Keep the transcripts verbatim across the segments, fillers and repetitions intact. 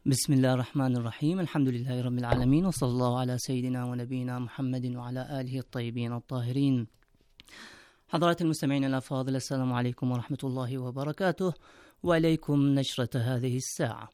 بسم الله الرحمن الرحيم. الحمد لله رب العالمين، وصلى الله على سيدنا ونبينا محمد وعلى آله الطيبين الطاهرين. حضرات المستمعين الأفاضل، السلام عليكم ورحمة الله وبركاته، وإليكم نشرة هذه الساعة.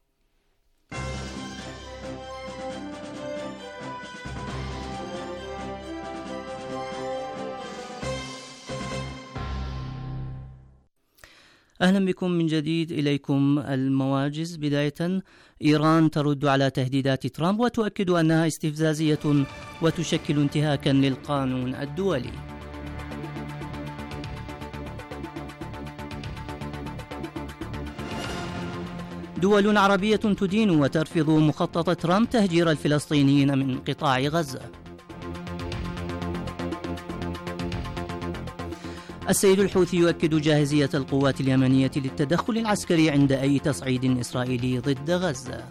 أهلا بكم من جديد. إليكم المواجز. بداية، إيران ترد على تهديدات ترامب وتؤكد أنها استفزازية وتشكل انتهاكا للقانون الدولي. دول عربية تدين وترفض مخطط ترامب تهجير الفلسطينيين من قطاع غزة. السيد الحوثي يؤكد جاهزية القوات اليمنية للتدخل العسكري عند أي تصعيد إسرائيلي ضد غزة.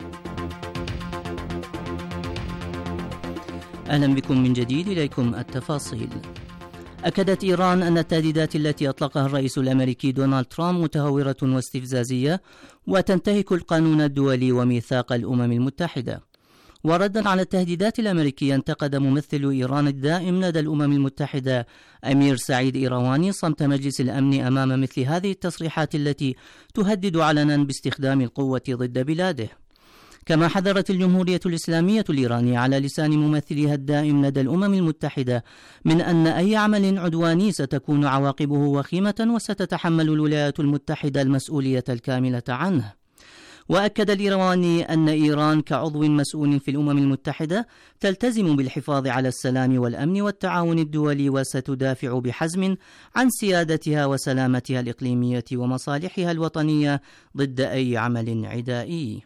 أهلا بكم من جديد. إليكم التفاصيل. أكدت إيران أن التهديدات التي أطلقها الرئيس الأمريكي دونالد ترامب متهورة واستفزازية وتنتهك القانون الدولي وميثاق الأمم المتحدة. وردا على التهديدات الأمريكية، انتقد ممثل إيران الدائم لدى الأمم المتحدة أمير سعيد إيرواني صمت مجلس الأمن أمام مثل هذه التصريحات التي تهدد علنا باستخدام القوة ضد بلاده. كما حذرت الجمهورية الإسلامية الإيرانية على لسان ممثلها الدائم لدى الأمم المتحدة من أن أي عمل عدواني ستكون عواقبه وخيمة وستتحمل الولايات المتحدة المسؤولية الكاملة عنه. وأكد الإيرواني أن إيران كعضو مسؤول في الأمم المتحدة تلتزم بالحفاظ على السلام والأمن والتعاون الدولي، وستدافع بحزم عن سيادتها وسلامتها الإقليمية ومصالحها الوطنية ضد أي عمل عدائي.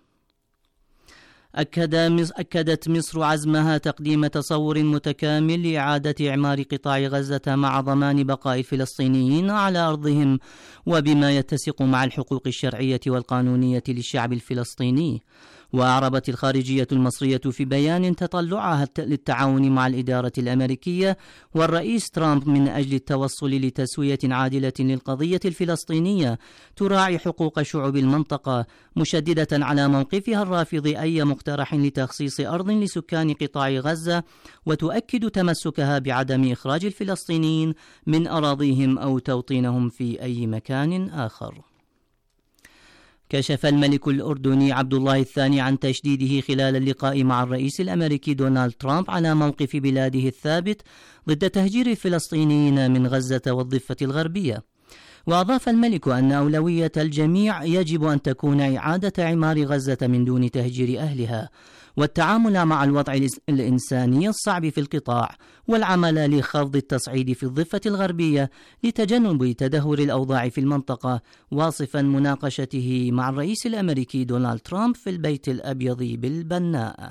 أكدت مصر عزمها تقديم تصور متكامل لإعادة إعمار قطاع غزة مع ضمان بقاء الفلسطينيين على أرضهم، وبما يتسق مع الحقوق الشرعية والقانونية للشعب الفلسطيني. وأعربت الخارجية المصرية في بيان تطلعها للتعاون مع الإدارة الأمريكية والرئيس ترامب من أجل التوصل لتسوية عادلة للقضية الفلسطينية تراعي حقوق شعوب المنطقة، مشددة على موقفها الرافض أي مقترح لتخصيص أرض لسكان قطاع غزة، وتؤكد تمسكها بعدم إخراج الفلسطينيين من أراضيهم أو توطينهم في أي مكان آخر. كشف الملك الأردني عبد الله الثاني عن تشديده خلال اللقاء مع الرئيس الأمريكي دونالد ترامب على موقف بلاده الثابت ضد تهجير الفلسطينيين من غزة والضفة الغربية. وأضاف الملك أن أولوية الجميع يجب أن تكون إعادة إعمار غزة من دون تهجير أهلها، والتعامل مع الوضع الإنساني الصعب في القطاع، والعمل لخفض التصعيد في الضفة الغربية لتجنب تدهور الأوضاع في المنطقة، واصفا مناقشته مع الرئيس الأمريكي دونالد ترامب في البيت الأبيض بالبناء.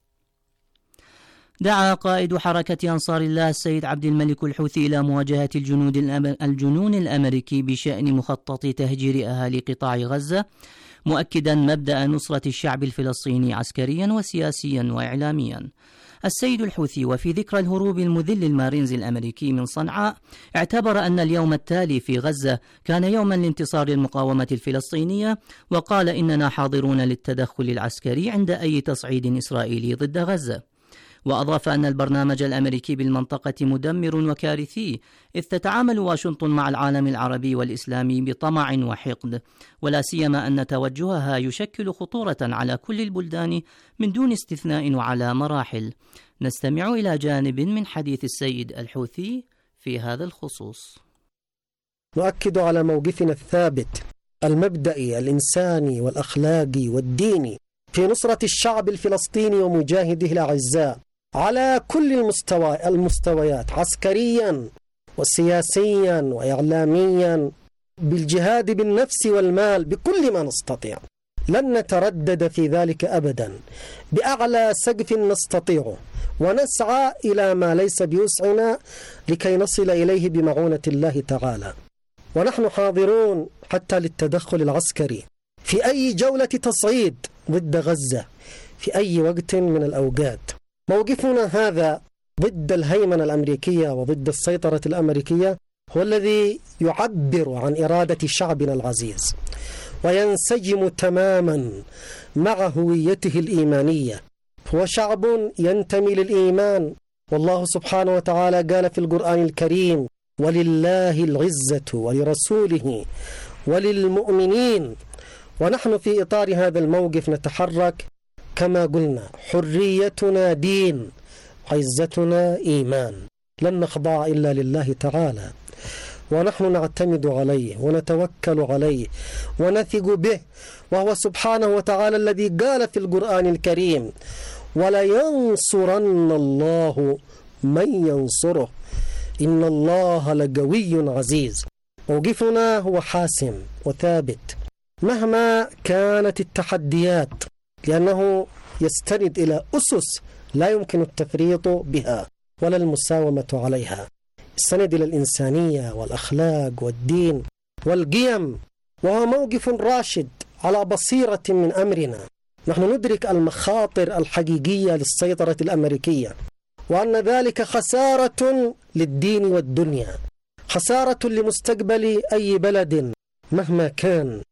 دعا قائد حركة أنصار الله السيد عبد الملك الحوثي إلى مواجهة الجنود الجنون الأمريكي بشأن مخطط تهجير أهالي قطاع غزة، مؤكدا مبدأ نصرة الشعب الفلسطيني عسكريا وسياسيا وإعلاميا. السيد الحوثي وفي ذكرى الهروب المذل المارينز الأمريكي من صنعاء اعتبر أن اليوم التالي في غزة كان يوما لانتصار المقاومة الفلسطينية، وقال إننا حاضرون للتدخل العسكري عند أي تصعيد إسرائيلي ضد غزة. وأضاف أن البرنامج الأمريكي بالمنطقة مدمر وكارثي، إذ تتعامل واشنطن مع العالم العربي والإسلامي بطمع وحقد، ولا سيما أن توجهها يشكل خطورة على كل البلدان من دون استثناء وعلى مراحل. نستمع إلى جانب من حديث السيد الحوثي في هذا الخصوص. نؤكد على موقفنا الثابت المبدئي الإنساني والأخلاقي والديني في نصرة الشعب الفلسطيني ومجاهده الأعزاء على كل المستوى المستويات، عسكريا وسياسيا وإعلاميا، بالجهاد بالنفس والمال، بكل ما نستطيع. لن نتردد في ذلك أبدا، بأعلى سقف نستطيعه، ونسعى إلى ما ليس بوسعنا لكي نصل إليه بمعونة الله تعالى. ونحن حاضرون حتى للتدخل العسكري في أي جولة تصعيد ضد غزة في أي وقت من الأوقات. موقفنا هذا ضد الهيمنة الأمريكية وضد السيطرة الأمريكية هو الذي يعبر عن إرادة شعبنا العزيز، وينسجم تماما مع هويته الإيمانية. هو شعب ينتمي للإيمان، والله سبحانه وتعالى قال في القرآن الكريم: ولله العزة ولرسوله وللمؤمنين. ونحن في إطار هذا الموقف نتحرك كما قلنا: حريتنا دين، عزتنا إيمان، لن نخضع إلا لله تعالى، ونحن نعتمد عليه ونتوكل عليه ونثق به، وهو سبحانه وتعالى الذي قال في القرآن الكريم: ولينصرن الله من ينصره إن الله لقوي عزيز. موقفنا هو حاسم وثابت مهما كانت التحديات، لأنه يستند إلى أسس لا يمكن التفريط بها ولا المساومة عليها. يستند إلى الإنسانية والأخلاق والدين والقيم، وهو موقف راشد على بصيرة من أمرنا. نحن ندرك المخاطر الحقيقية للسيطرة الأمريكية، وأن ذلك خسارة للدين والدنيا، خسارة لمستقبل أي بلد مهما كان.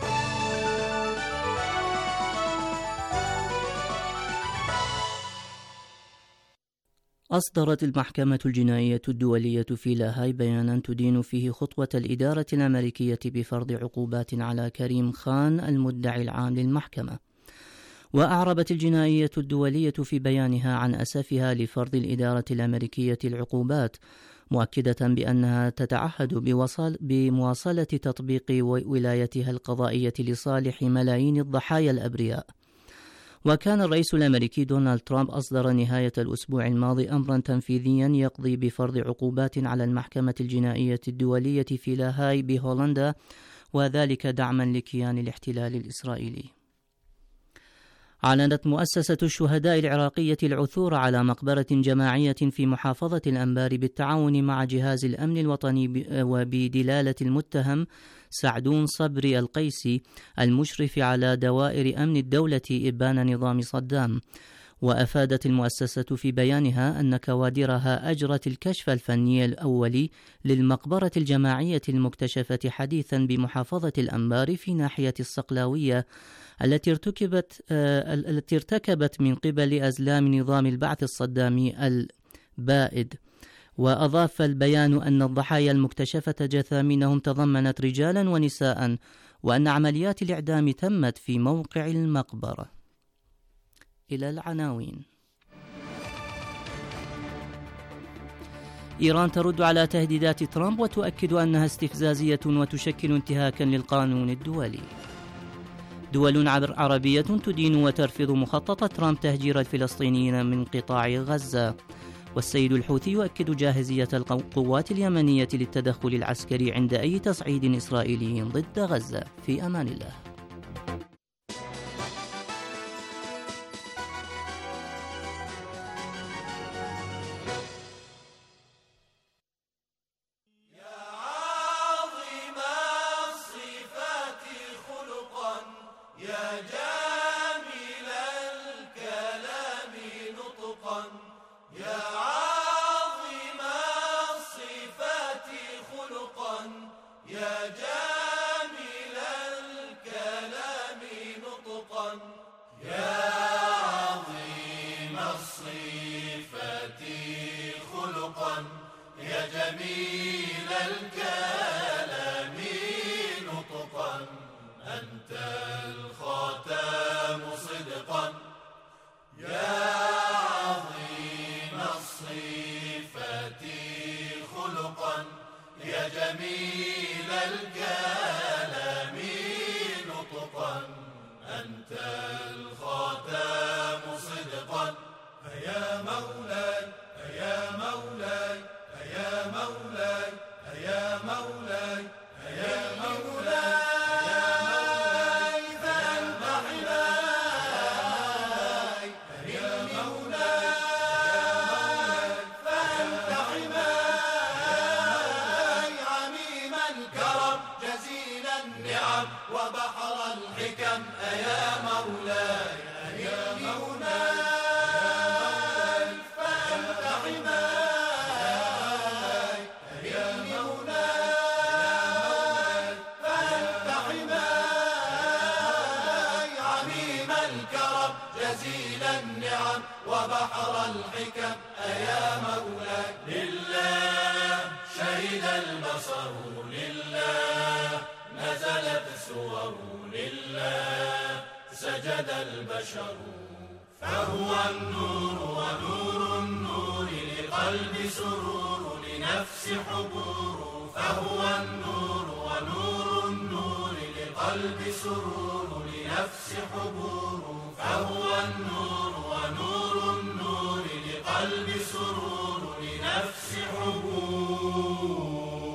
أصدرت المحكمة الجنائية الدولية في لاهاي بيانا تدين فيه خطوة الإدارة الأمريكية بفرض عقوبات على كريم خان المدعي العام للمحكمة. وأعربت الجنائية الدولية في بيانها عن أسفها لفرض الإدارة الأمريكية العقوبات، مؤكدة بأنها تتعهد بوصل بمواصلة تطبيق ولايتها القضائية لصالح ملايين الضحايا الأبرياء. وكان الرئيس الأمريكي دونالد ترامب أصدر نهاية الأسبوع الماضي أمرا تنفيذيا يقضي بفرض عقوبات على المحكمة الجنائية الدولية في لاهاي بهولندا، وذلك دعما لكيان الاحتلال الإسرائيلي. أعلنت مؤسسة الشهداء العراقية العثور على مقبرة جماعية في محافظة الأنبار بالتعاون مع جهاز الأمن الوطني وبدلالة المتهم سعدون صبري القيسي المشرف على دوائر أمن الدولة إبان نظام صدام. وأفادت المؤسسة في بيانها أن كوادرها أجرت الكشف الفني الأولي للمقبرة الجماعية المكتشفة حديثا بمحافظة الأنبار في ناحية الصقلاوية التي ارتكبت آه التي ارتكبت من قبل أزلام نظام البعث الصدامي البائد. وأضاف البيان أن الضحايا المكتشفة جثامينهم تضمنت رجالا ونساء، وأن عمليات الإعدام تمت في موقع المقبرة. إلى العناوين. إيران ترد على تهديدات ترامب وتؤكد أنها استفزازية وتشكل انتهاكا للقانون الدولي. دول عربية تدين وترفض مخطط ترامب تهجير الفلسطينيين من قطاع غزة. والسيد الحوثي يؤكد جاهزية القوات اليمنية للتدخل العسكري عند أي تصعيد إسرائيلي ضد غزة. في أمان الله. وبحر الحكم أيا مولاي البصر لله، نزلت سور لله، سجد البشر. فهو النور ونور النور لقلب سرور لنفس حبور. فهو النور ونور النور لقلب سرور لنفس حبور. فهو النور ونور النور لقلب سرور لنفس حبور.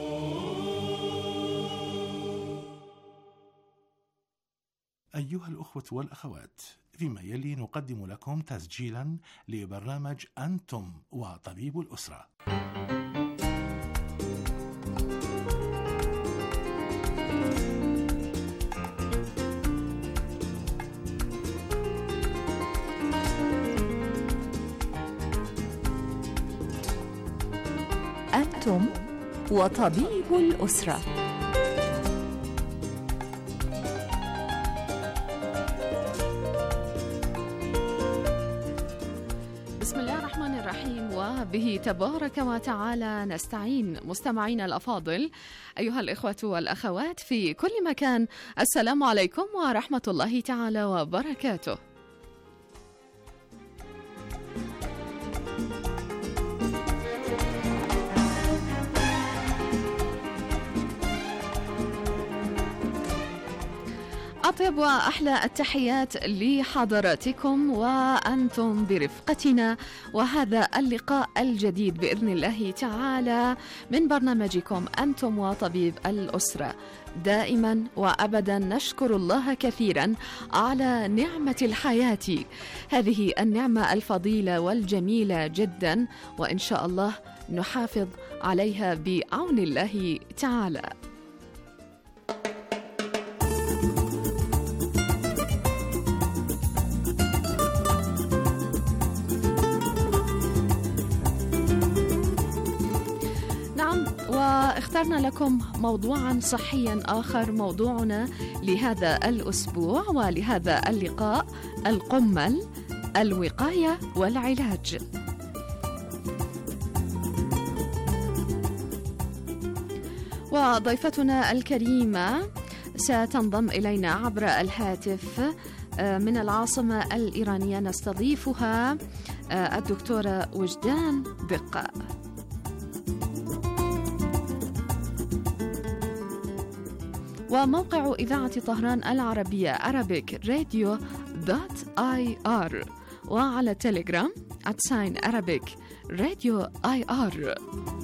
أيها الأخوة والأخوات، فيما يلي نقدم لكم تسجيلا لبرنامج أنتم وطبيب الأسرة. أنتم وطبيب الأسرة. بسم الله الرحمن الرحيم، وبه تبارك وتعالى نستعين. مستمعينا الأفاضل، أيها الإخوة والأخوات في كل مكان، السلام عليكم ورحمة الله تعالى وبركاته. أطيب وأحلى التحيات لحضراتكم وأنتم برفقتنا، وهذا اللقاء الجديد بإذن الله تعالى من برنامجكم أنتم وطبيب الأسرة. دائما وأبدا نشكر الله كثيرا على نعمة الحياة، هذه النعمة الفضيلة والجميلة جدا، وإن شاء الله نحافظ عليها بعون الله تعالى. واخترنا لكم موضوعا صحيا آخر. موضوعنا لهذا الأسبوع ولهذا اللقاء: القمل، الوقاية والعلاج. وضيفتنا الكريمة ستنضم إلينا عبر الهاتف من العاصمة الإيرانية. نستضيفها الدكتورة وجدان دقة. وموقع إذاعة طهران العربية Arabic Radio دوت آي آر، وعلى تيليجرام @sign Arabic Radio آي آر.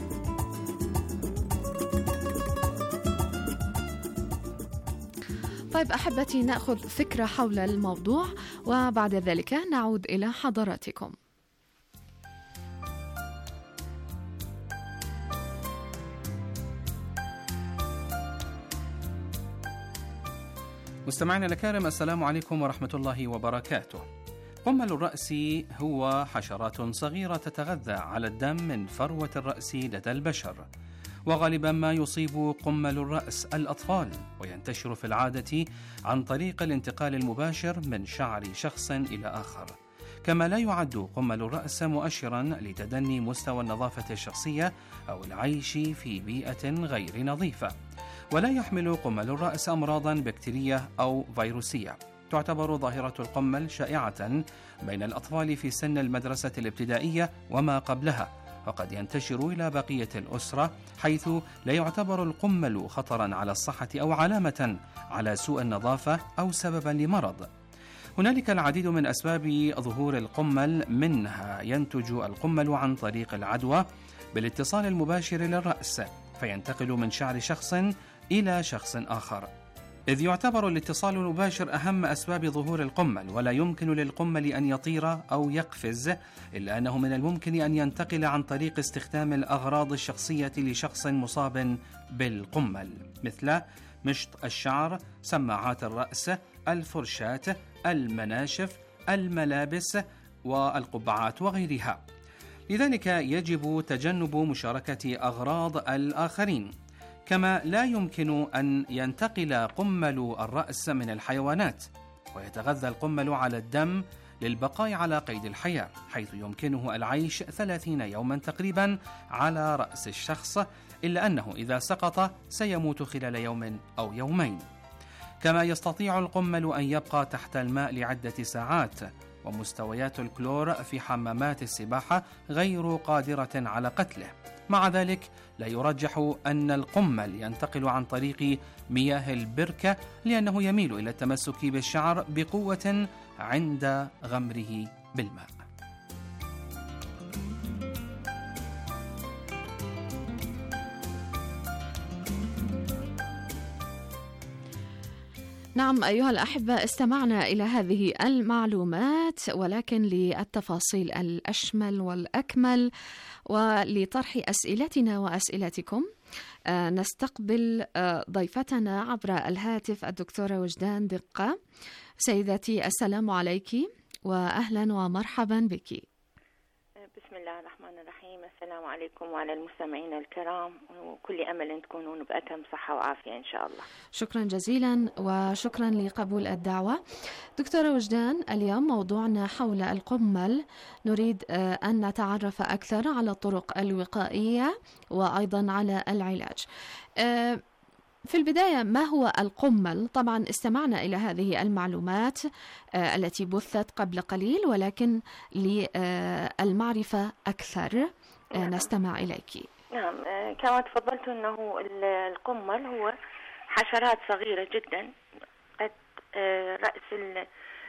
طيب أحبتي، نأخذ فكرة حول الموضوع وبعد ذلك نعود إلى حضراتكم. مستمعينا الكرام، السلام عليكم ورحمة الله وبركاته. قمل الرأس هو حشرات صغيرة تتغذى على الدم من فروة الرأس لدى البشر، وغالبا ما يصيب قمل الرأس الأطفال، وينتشر في العادة عن طريق الانتقال المباشر من شعر شخص إلى آخر. كما لا يعد قمل الرأس مؤشرا لتدني مستوى النظافة الشخصية أو العيش في بيئة غير نظيفة، ولا يحمل قمل الرأس أمراضا بكتيرية أو فيروسية. تعتبر ظاهرة القمل شائعة بين الأطفال في سن المدرسة الابتدائية وما قبلها، وقد ينتشر إلى بقية الأسرة، حيث لا يعتبر القمل خطرا على الصحة أو علامة على سوء النظافة أو سببا لمرض. هنالك العديد من أسباب ظهور القمل، منها ينتج القمل عن طريق العدوى بالاتصال المباشر للرأس، فينتقل من شعر شخص إلى شخص آخر، إذ يعتبر الاتصال المباشر أهم أسباب ظهور القمل، ولا يمكن للقمل أن يطير أو يقفز، إلا أنه من الممكن أن ينتقل عن طريق استخدام الأغراض الشخصية لشخص مصاب بالقمل، مثل مشط الشعر، سماعات الرأس، الفرشاة، المناشف، الملابس والقبعات وغيرها. لذلك يجب تجنب مشاركة أغراض الآخرين. كما لا يمكن أن ينتقل قمل الرأس من الحيوانات، ويتغذى القمل على الدم للبقاء على قيد الحياة، حيث يمكنه العيش ثلاثين يوما تقريبا على رأس الشخص، إلا أنه إذا سقط سيموت خلال يوم أو يومين. كما يستطيع القمل أن يبقى تحت الماء لعدة ساعات، ومستويات الكلور في حمامات السباحة غير قادرة على قتله. مع ذلك لا يرجح أن القمل ينتقل عن طريق مياه البركة، لأنه يميل إلى التمسك بالشعر بقوة عند غمره بالماء. نعم أيها الأحبة، استمعنا إلى هذه المعلومات، ولكن للتفاصيل الأشمل والأكمل ولطرح أسئلتنا وأسئلتكم نستقبل ضيفتنا عبر الهاتف الدكتورة وجدان دقة. سيدتي السلام عليك وأهلا ومرحبا بك. بسم الله الرحمن الرحيم. السلام عليكم وعلى المستمعين الكرام، وكل أمل أن تكونون بأتم صحة وعافية إن شاء الله. شكرا جزيلا وشكرا لقبول الدعوة. دكتورة وجدان، اليوم موضوعنا حول القمل، نريد أن نتعرف أكثر على الطرق الوقائية وأيضا على العلاج. في البداية، ما هو القمل؟ طبعا استمعنا إلى هذه المعلومات التي بثت قبل قليل، ولكن للمعرفة أكثر نستمع إليك. نعم، كما تفضلت أنه القمل هو حشرات صغيرة جدا قد رأس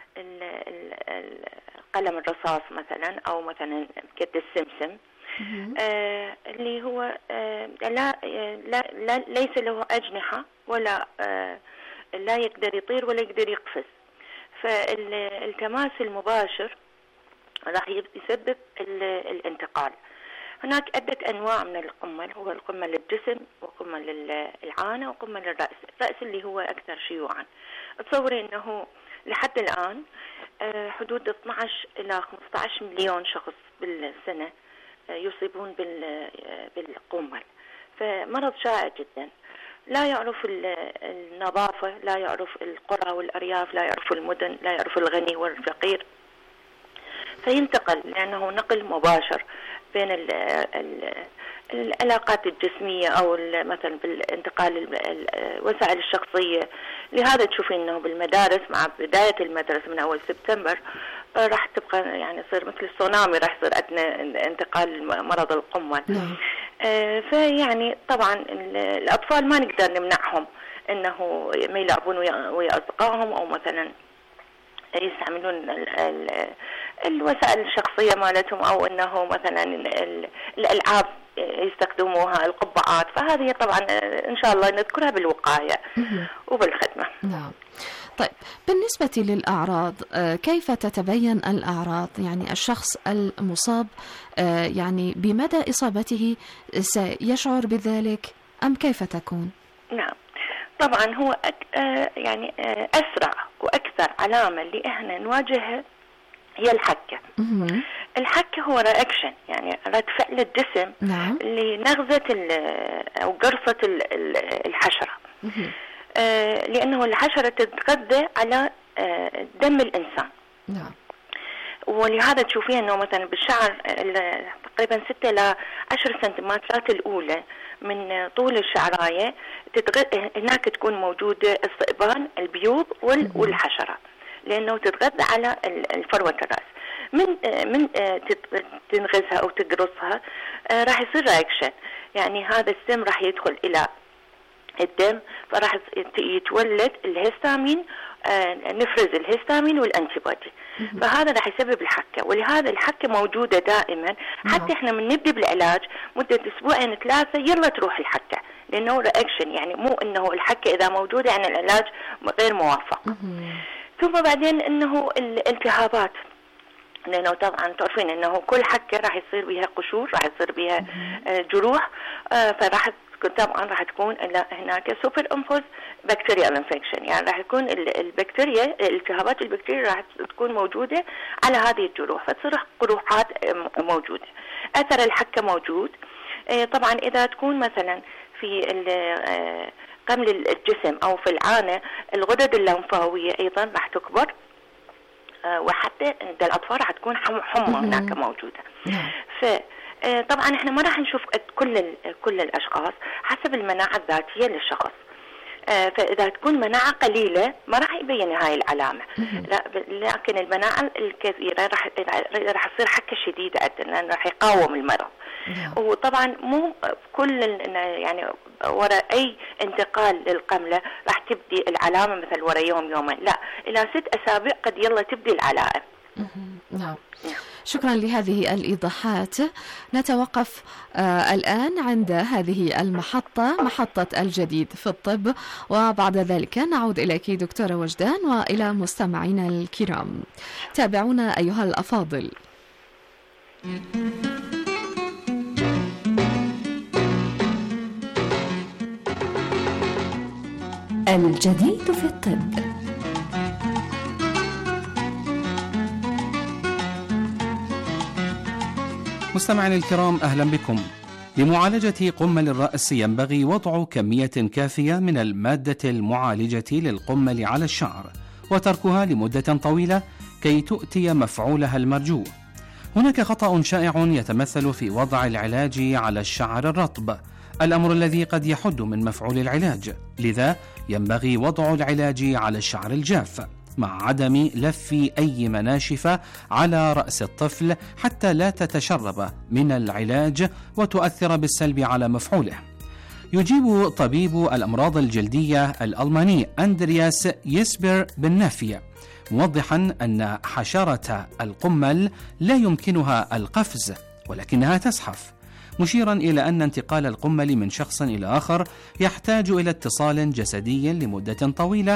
القلم الرصاص مثلا، أو مثلا قد السمسم، آه اللي هو آه لا, لا, لا ليس له أجنحة ولا آه لا يقدر يطير ولا يقدر يقفز، فالتماس المباشر راح يسبب الانتقال. هناك عدة أنواع من القمل، هو القمل الجسم وقمل العانة وقمل الرأس. الرأس اللي هو أكثر شيوعا. تصوري أنه لحد الآن آه حدود اثنعش إلى خمسة عشر مليون شخص بالسنة يصيبون بالقمل، فمرض شائع جدا. لا يعرف النظافة، لا يعرف القرى والأرياف، لا يعرف المدن، لا يعرف الغني والفقير، فينتقل لأنه نقل مباشر بين ال ال العلاقات الجسمية أو مثلا بالانتقال الوسائل الشخصية. لهذا تشوفين أنه بالمدارس مع بداية المدرسة من أول سبتمبر راح تبقى يعني يصير مثل السونامي، راح يصير عندنا انتقال مرض القمل. آه فيعني طبعا الأطفال ما نقدر نمنعهم أنه ما يلعبون ويا أصدقائهم، أو مثلا يستعملون ال ال الوسائل الشخصية مالتهم، أو أنه مثلا الألعاب يستخدموها، القبعات. فهذه طبعا إن شاء الله نذكرها بالوقاية وبالخدمة. نعم. طيب، بالنسبة للأعراض، كيف تتبين الأعراض؟ يعني الشخص المصاب يعني بمدى إصابته سيشعر بذلك أم كيف تكون؟ نعم، طبعا هو أك... يعني أسرع وأكثر علامة اللي إحنا نواجهها هي الحكة. الحكة هو رياكشن، يعني رد فعل الجسم نعم. لنغزة أو قرصة الحشرة. آه لأنه الحشرة تتغذى على آه دم الإنسان. نعم. ولهذا تشوفين أنه مثلا بالشعر تقريبا ستة إلى عشر سنتيمترات الأولى من طول الشعراية هناك تكون موجودة الثئبان، البيوض والحشرة، لأنه تتغذى على الفروة الرأس. من من تنغزها أو تقرصها راح يصير رياكشن، يعني هذا السم راح يدخل إلى الدم، فراح يتولد الهستامين، نفرز الهستامين والانتيبودي، فهذا راح يسبب الحكة. ولهذا الحكة موجودة دائما، حتى احنا من نبدأ بالعلاج مدة اسبوعين ثلاثة يلا تروح الحكة، لأنه رياكشن، يعني مو انه الحكة اذا موجودة يعني العلاج غير موافق. ثم بعدين انه الالتهابات، لأنه طبعا تعرفين أنه كل حكة راح يصير بها قشور، راح يصير بها جروح، فراح طبعا راح تكون هناك سوبر امبوز بكتيريال انفكشن، يعني راح يكون البكتيريا الالتهابات البكتيريا راح تكون موجودة على هذه الجروح، فتصير قروحات موجودة. أثر الحكة موجود. طبعا إذا تكون مثلا في قمل الجسم أو في العانة، الغدد اللمفاوية أيضا راح تكبر، وحتى عند الأطفال حتكون حمى هناك موجودة. فطبعا احنا ما راح نشوف كل كل الأشخاص حسب المناعة الذاتية للشخص. فإذا تكون مناعة قليلة ما راح يبين هاي العلامة، لا لكن المناعة الكثيرة راح راح تصير حكة شديدة لأن راح يقاوم المرض. وطبعا مو كل يعني ورا أي انتقال للقملة راح تبدي العلامة مثل ورا يوم يومين، لا إلى ست أسابيع قد يلا تبدي العلائم. نعم. شكرا لهذه الإيضاحات. نتوقف آه الآن عند هذه المحطة، محطة الجديد في الطب، وبعد ذلك نعود إليك دكتورة وجدان وإلى مستمعينا الكرام. تابعونا أيها الأفاضل. الجديد في الطب. مستمعينا الكرام، أهلا بكم. لمعالجة قمل الرأس ينبغي وضع كمية كافية من المادة المعالجة للقمل على الشعر وتركها لمدة طويلة كي تؤتي مفعولها المرجو. هناك خطأ شائع يتمثل في وضع العلاج على الشعر الرطب، الأمر الذي قد يحد من مفعول العلاج، لذا ينبغي وضع العلاج على الشعر الجاف مع عدم لف أي مناشف على رأس الطفل حتى لا تتشرب من العلاج وتؤثر بالسلب على مفعوله. يجيب طبيب الأمراض الجلدية الألماني أندرياس يسبر بالنافية موضحا أن حشرة القمل لا يمكنها القفز ولكنها تزحف، مشيرا إلى أن انتقال القمل من شخص إلى آخر يحتاج إلى اتصال جسدي لمدة طويلة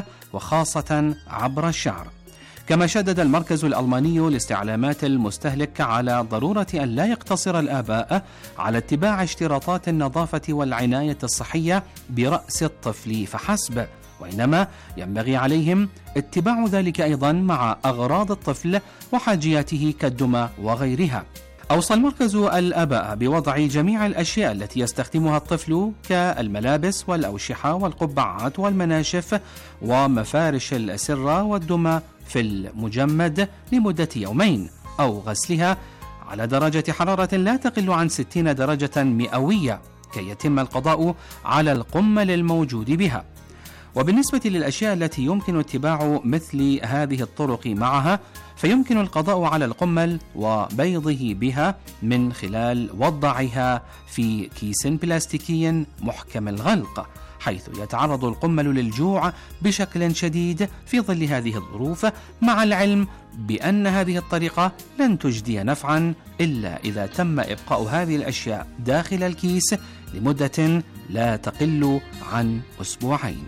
وخاصة عبر الشعر. كما شدد المركز الألماني لاستعلامات المستهلك على ضرورة أن لا يقتصر الآباء على اتباع اشتراطات النظافة والعناية الصحية برأس الطفل فحسب، وإنما ينبغي عليهم اتباع ذلك أيضا مع أغراض الطفل وحاجياته كالدمى وغيرها. أوصى المركز الآباء بوضع جميع الأشياء التي يستخدمها الطفل كالملابس والأوشحة والقبعات والمناشف ومفارش الأسرة والدمى في المجمد لمدة يومين، أو غسلها على درجة حرارة لا تقل عن ستين درجة مئوية كي يتم القضاء على القمل الموجود بها. وبالنسبة للأشياء التي يمكن اتباع مثل هذه الطرق معها، فيمكن القضاء على القمل وبيضه بها من خلال وضعها في كيس بلاستيكي محكم الغلق، حيث يتعرض القمل للجوع بشكل شديد في ظل هذه الظروف، مع العلم بأن هذه الطريقة لن تجدي نفعا إلا إذا تم إبقاء هذه الأشياء داخل الكيس لمدة لا تقل عن أسبوعين.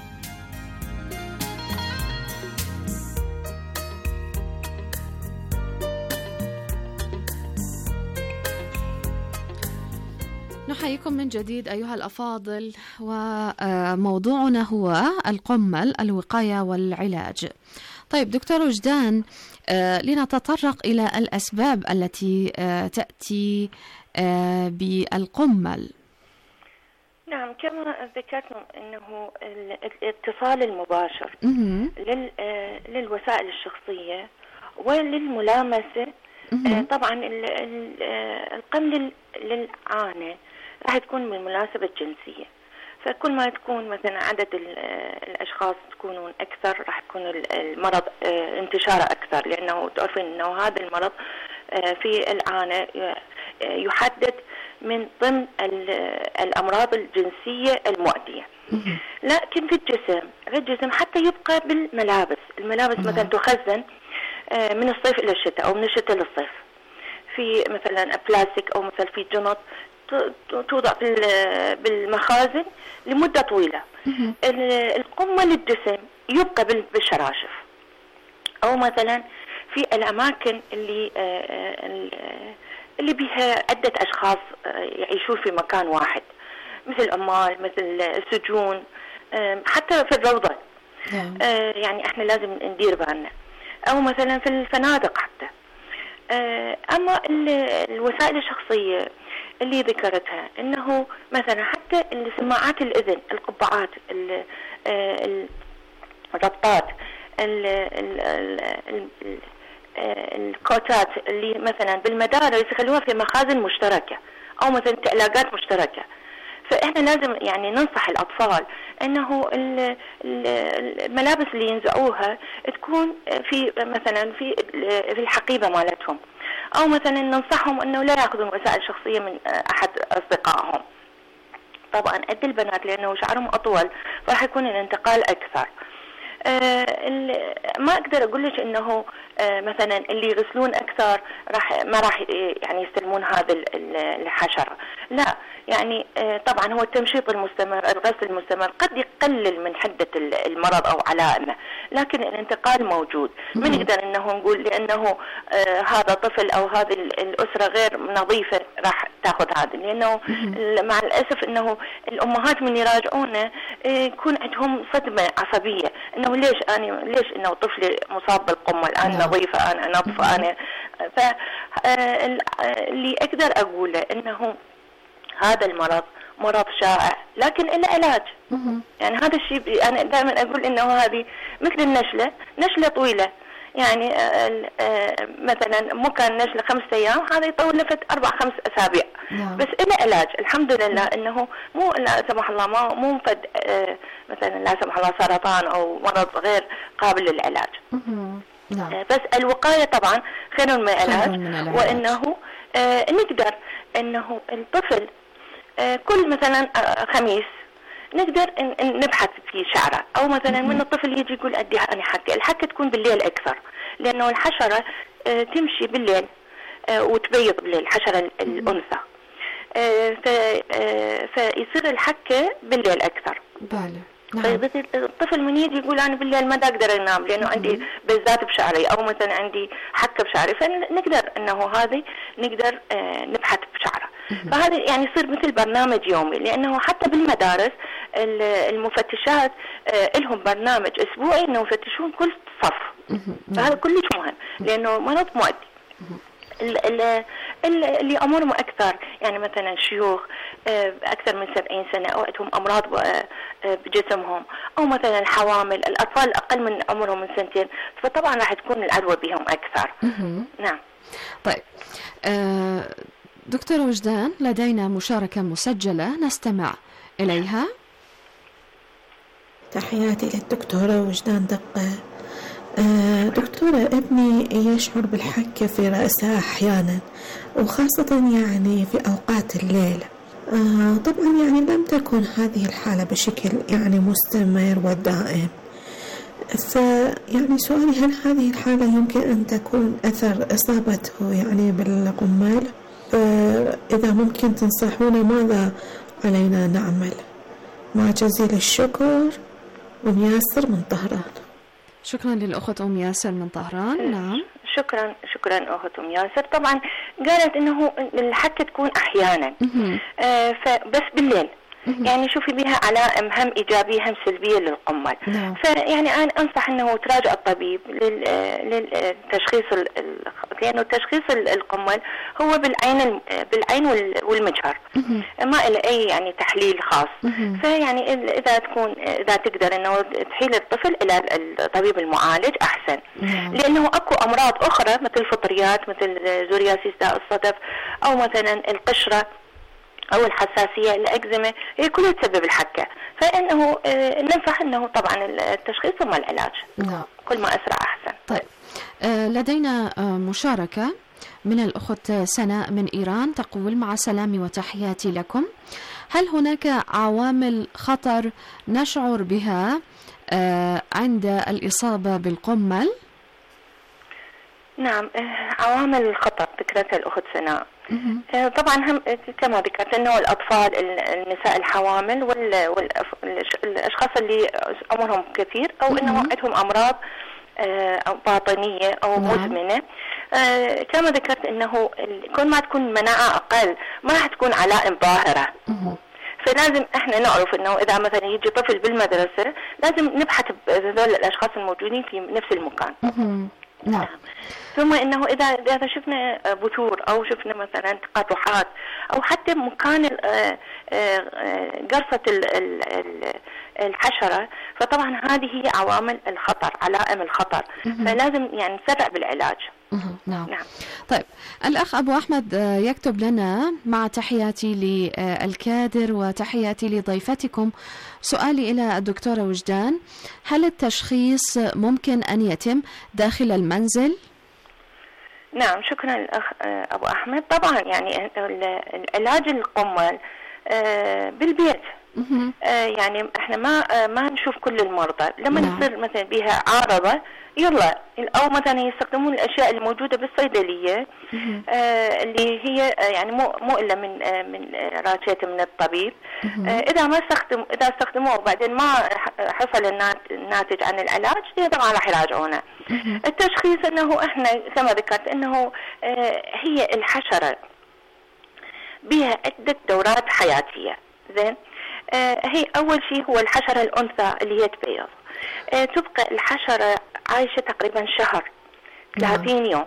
نحييكم من جديد أيها الأفاضل، وموضوعنا هو القمل، الوقاية والعلاج. طيب دكتور وجدان، لنتطرق إلى الأسباب التي تأتي بالقمل. نعم، كما ذكرتم أنه الاتصال المباشر للوسائل الشخصية وللملامسة. طبعا القمل للعانة راح تكون من المناسبة الجنسية، فكل ما تكون مثلا عدد الأشخاص تكونون أكثر راح يكون المرض انتشاره أكثر، لأنه تعرفين أنه هذا المرض في العانة يحدد من ضمن الأمراض الجنسية المؤدية. لكن في الجسم في الجسم حتى يبقى بالملابس، الملابس مثلا تخزن من الصيف إلى الشتاء أو من الشتاء للصيف في مثلا بلاستيك أو مثلا في جنط توضع بالمخازن لمدة طويلة. القمة للجسم يبقى بالشراشف، أو مثلا في الأماكن اللي اللي بها عدة أشخاص يعيشون في مكان واحد، مثل عمال، مثل سجون، حتى في الروضة. يعني احنا لازم ندير بالنا، أو مثلا في الفنادق حتى. أما الوسائل الشخصية اللي ذكرتها، إنه مثلا حتى سماعات الأذن، القبعات، الربطات، ال ال ال الكوتات اللي مثلا بالمدارس يخلوها في مخازن مشتركة أو مثلا علاقات مشتركة. فإحنا لازم يعني ننصح الأطفال أنه الملابس اللي ينزعوها تكون في مثلا في في الحقيبة مالتهم، أو مثلا ننصحهم أنه لا يأخذون وسائل شخصية من أحد أصدقائهم. طبعا قد البنات لأنه شعرهم أطول راح يكون الانتقال أكثر. آه ما أقدر أقول لك إنه آه مثلا اللي يغسلون أكثر راح ما راح يعني يستلمون هذا الحشرة، لا يعني آه طبعا هو التمشيط المستمر، الغسل المستمر قد يقلل من حدة المرض أو علائمه، لكن الانتقال موجود. ما نقدر إنه نقول لأنه آه هذا طفل أو هذه الأسرة غير نظيفة راح تأخذ هذا، لأنه مع الأسف إنه الأمهات من يراجعونا يكون آه عندهم صدمة عصبية، إنه ليش أنا ليش إنه طفلي مصاب بالقمل، أنا نظيفة، أنا نظفة، أنا فاللي أقدر أقوله إنه هذا المرض مرض شائع لكن له علاج. يعني هذا الشيء أنا دائما أقول إنه هذه مثل النشلة، نشلة طويلة، يعني مثلا مو كان نشلة خمسة أيام، هذا يطول لفت أربع خمس أسابيع، بس له علاج الحمد لله. إنه مو لا سمح الله ما مو فد مثلا لا سمح الله سرطان أو مرض غير قابل للعلاج. نعم. بس الوقاية طبعا خير من العلاج، وإنه آه نقدر إنه الطفل آه كل مثلا آه خميس نقدر نبحث في شعره، أو مثلا من الطفل يجي يقول أدي أنا حكة، الحكة تكون بالليل أكثر، لأنه الحشرة آه تمشي بالليل آه وتبيض بالليل، الحشرة الأنثى آه آه فيصير الحكة بالليل أكثر. بالي. نعم. الطفل من يجي يقول أنا بالليل ما أقدر أنام لأنه عندي بالذات بشعري، أو مثلا عندي حكة بشعري، فنقدر أنه هذه نقدر آه نبحث بشعره. فهذا يعني يصير مثل برنامج يومي، لأنه حتى بالمدارس المفتشات آه لهم برنامج أسبوعي أنه يفتشون كل صف. فهذا كلش مهم لأنه مرض مؤدي. اللي أمورهم أكثر يعني مثلا شيوخ أكثر من سبعين سنة أو عندهم أمراض بجسمهم، أو مثلا الحوامل، الأطفال الأقل من عمرهم من سنتين، فطبعا راح تكون العدوى بهم أكثر. نعم. طيب دكتورة وجدان، لدينا مشاركة مسجلة نستمع إليها. تحياتي للدكتورة وجدان دقة. دكتورة، ابني يشعر بالحكة في رأسه أحيانا، وخاصة يعني في أوقات الليل. طبعا يعني لم تكن هذه الحالة بشكل يعني مستمر ودائم، فيعني سؤالي هل هذه الحالة يمكن أن تكون أثر إصابته يعني بالقمل؟ إذا ممكن تنصحونا ماذا علينا نعمل؟ مع جزيل الشكر، أم ياسر من طهران. شكرا للأخت أم ياسر من طهران. نعم شكرا شكرا أخت أم ياسر. طبعا قالت إنه الحكة تكون أحيانا آه فبس بالليل. يعني شوفي بها علائم هم إيجابية هم سلبية للقمل. نعم. فيعني أنا أنصح أنه تراجع الطبيب للتشخيص، لأنه تشخيص القمل هو بالعين بالعين والمجهر، ما له أي يعني تحليل خاص. فيعني إذا تكون إذا تقدر أنه تحيل الطفل إلى الطبيب المعالج أحسن. نعم. لأنه أكو أمراض أخرى مثل فطريات مثل زورياسيس داء الصدف، أو مثلا القشرة أو الحساسية، الأكزيما، هي كلها تسبب الحكة. فإنه آه ننصح أنه طبعا التشخيص ثم العلاج. نعم. كل ما أسرع أحسن. طيب آه لدينا آه مشاركة من الأخت سناء من إيران، تقول: مع سلامي وتحياتي لكم، هل هناك عوامل خطر نشعر بها آه عند الإصابة بالقمل؟ نعم، عوامل الخطر ذكرتها الأخت سناء. طبعا هم كما ذكرت انه الاطفال، النساء الحوامل، والاشخاص اللي عمرهم كثير، او انه عندهم امراض باطنيه او مزمنه. كما ذكرت انه كل ما تكون مناعه اقل ما راح تكون علائم ظاهره. فلازم احنا نعرف انه اذا مثلا يجي طفل بالمدرسه لازم نبحث بهذول الاشخاص الموجودين في نفس المكان. نعم. ثم انه اذا اذا شفنا بثور او شفنا مثلا تقرحات، او حتى مكان قرصة الحشرة، فطبعا هذه هي عوامل الخطر، علائم الخطر، فلازم يعني نسرع بالعلاج. نعم. نعم. طيب الأخ أبو أحمد يكتب لنا: مع تحياتي للكادر وتحياتي لضيفتكم، سؤالي إلى الدكتورة وجدان، هل التشخيص ممكن أن يتم داخل المنزل؟ نعم، شكرا الأخ أبو أحمد. طبعا يعني العلاج القمل بالبيت، يعني احنا ما ما نشوف كل المرضى، لما نعم. يصير مثلا بها عارضة يلا، او مثلا يستخدمون الاشياء الموجوده بالصيدليه آه اللي هي يعني مو مو الا من آه من راشته من الطبيب. آه اذا ما استخدم اذا استخدموه وبعدين ما حصل الناتج عن العلاج، طبعا راح يراجعونه. التشخيص انه احنا كما ذكرت انه آه هي الحشره بها عده دورات حياتيه. زين، آه هي اول شيء هو الحشره الانثى اللي هي تبيض. آه تبقى الحشره عايشة تقريبا شهر، ثلاثين يوم.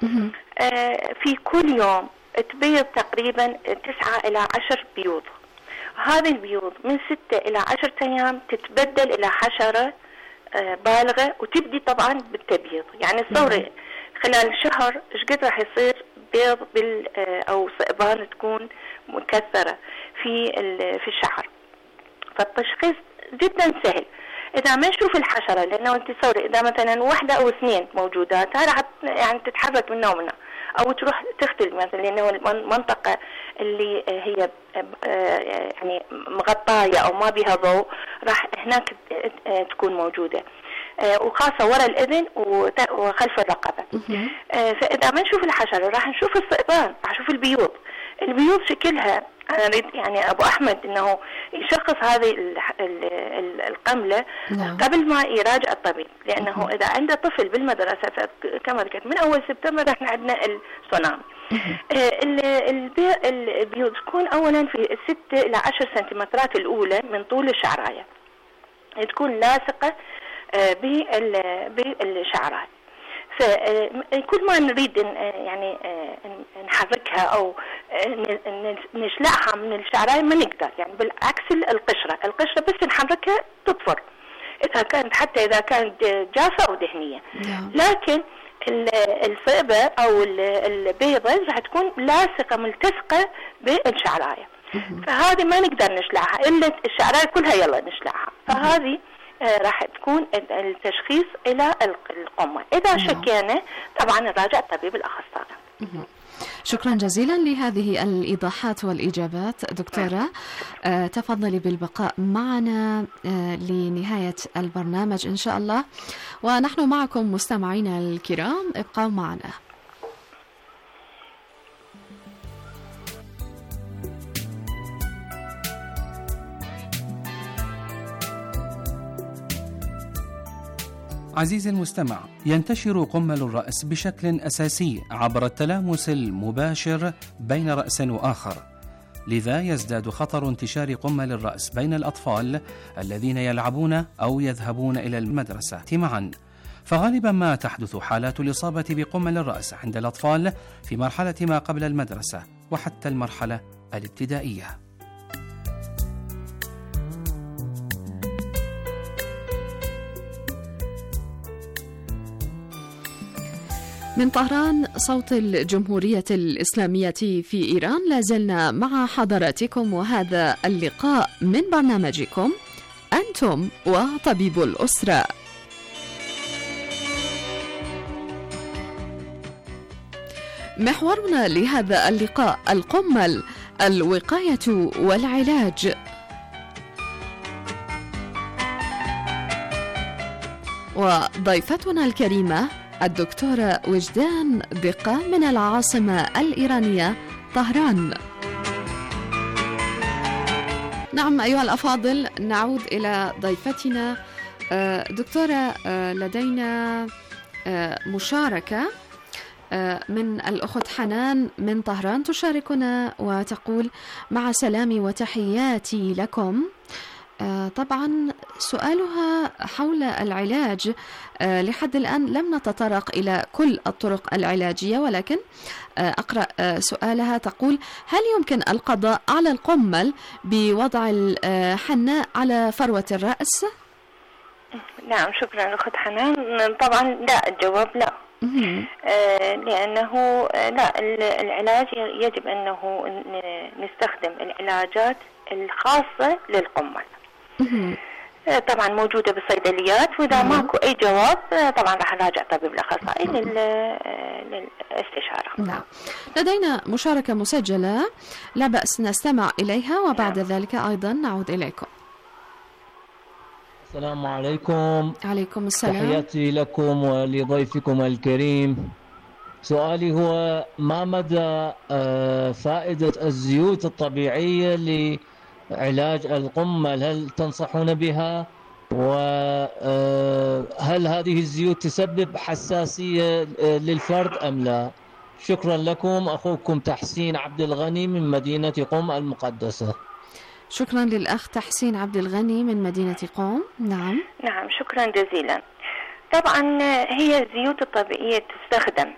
آه في كل يوم تبيض تقريبا تسعة إلى عشر بيوض. هذه البيوض من ستة إلى عشرة أيام تتبدل إلى حشرة آه بالغة، وتبدي طبعا بالتبييض. يعني تصوري خلال شهر إيش قد راح يصير بيض بال آه أو صئبان تكون مكثرة في في الشعر. فالتشخيص جدا سهل إذا ما نشوف الحشرة، لأنه أنت تصوري إذا مثلا واحدة أو اثنين موجودات، هذا راح يعني تتحرك منها ومنها، أو تروح تختل مثلا، لأنه المنطقة اللي هي يعني مغطاية أو ما بها ضوء راح هناك تكون موجودة، وخاصة وراء الأذن وخلف الرقبة. فإذا ما نشوف الحشرة راح نشوف الصئبان، راح نشوف البيوض. البيوض شكلها أنا أريد يعني أبو أحمد إنه يشخص هذه القملة نعم. قبل ما يراجع الطبيب، لأنه إذا عنده طفل بالمدرسة كما ذكرت من أول سبتمبر إحنا عندنا السونامي. البيوض تكون أولا في ستة إلى عشر سنتيمترات الأولى من طول الشعراية، تكون لاصقة بالشعراية. فكل ما نريد يعني نحركها او نشلعها من الشعرايه ما نقدر، يعني بالعكس القشره القشره بس نحركها تطفر اذا كانت، حتى اذا كانت جافه او دهنيه. لكن الصئبه او البيضه راح تكون لاصقه ملتصقه بالشعرايه، فهذه ما نقدر نشلعها الا الشعرايه كلها يلا نشلعها. فهذه راح تكون التشخيص إلى القمة. إذا شكينا طبعا نراجع الطبيب الأخصائي. شكرا جزيلا لهذه الإيضاحات والإجابات دكتورة. آه تفضلي بالبقاء معنا آه لنهاية البرنامج إن شاء الله، ونحن معكم مستمعينا الكرام، ابقوا معنا. عزيزي المستمع، ينتشر قمل الرأس بشكل أساسي عبر التلامس المباشر بين رأس وآخر، لذا يزداد خطر انتشار قمل الرأس بين الأطفال الذين يلعبون أو يذهبون إلى المدرسة معا. فغالبا ما تحدث حالات الإصابة بقمل الرأس عند الأطفال في مرحلة ما قبل المدرسة وحتى المرحلة الابتدائية. من طهران صوت الجمهورية الإسلامية في إيران، لازلنا مع حضراتكم وهذا اللقاء من برنامجكم أنتم وطبيب الأسرة. محورنا لهذا اللقاء القمل، الوقاية والعلاج. وضيفتنا الكريمة الدكتورة وجدان دقة من العاصمة الإيرانية طهران. نعم أيها الأفاضل، نعود إلى ضيفتنا. دكتورة، لدينا مشاركة من الأخت حنان من طهران تشاركنا وتقول: مع سلامي وتحياتي لكم، طبعا سؤالها حول العلاج، لحد الآن لم نتطرق إلى كل الطرق العلاجية، ولكن أقرأ سؤالها. تقول: هل يمكن القضاء على القمل بوضع الحناء على فروة الرأس؟ نعم، شكرا أخت حنان. طبعا لا، الجواب لا. آه لأنه لا، العلاج يجب أنه نستخدم العلاجات الخاصة للقمل. آه طبعا موجودة بالصيدليات، وإذا ماكو أي جواب طبعا راح نراجع طبيب الأخصائي للاستشارة. نعم، لدينا مشاركة مسجلة، لا بأس نستمع إليها وبعد نعم. ذلك أيضا نعود إليكم. السلام عليكم. عليكم السلام. تحياتي لكم ولضيفكم الكريم. سؤالي هو: ما مدى فائدة الزيوت الطبيعية لعلاج القمل؟ هل تنصحون بها؟ وهل هذه الزيوت تسبب حساسية للفرد أم لا؟ شكرا لكم. أخوكم تحسين عبد الغني من مدينة قم المقدسة. شكرا للأخ تحسين عبد الغني من مدينة قم. نعم نعم، شكرا جزيلا. طبعا هي الزيوت الطبيعية تستخدم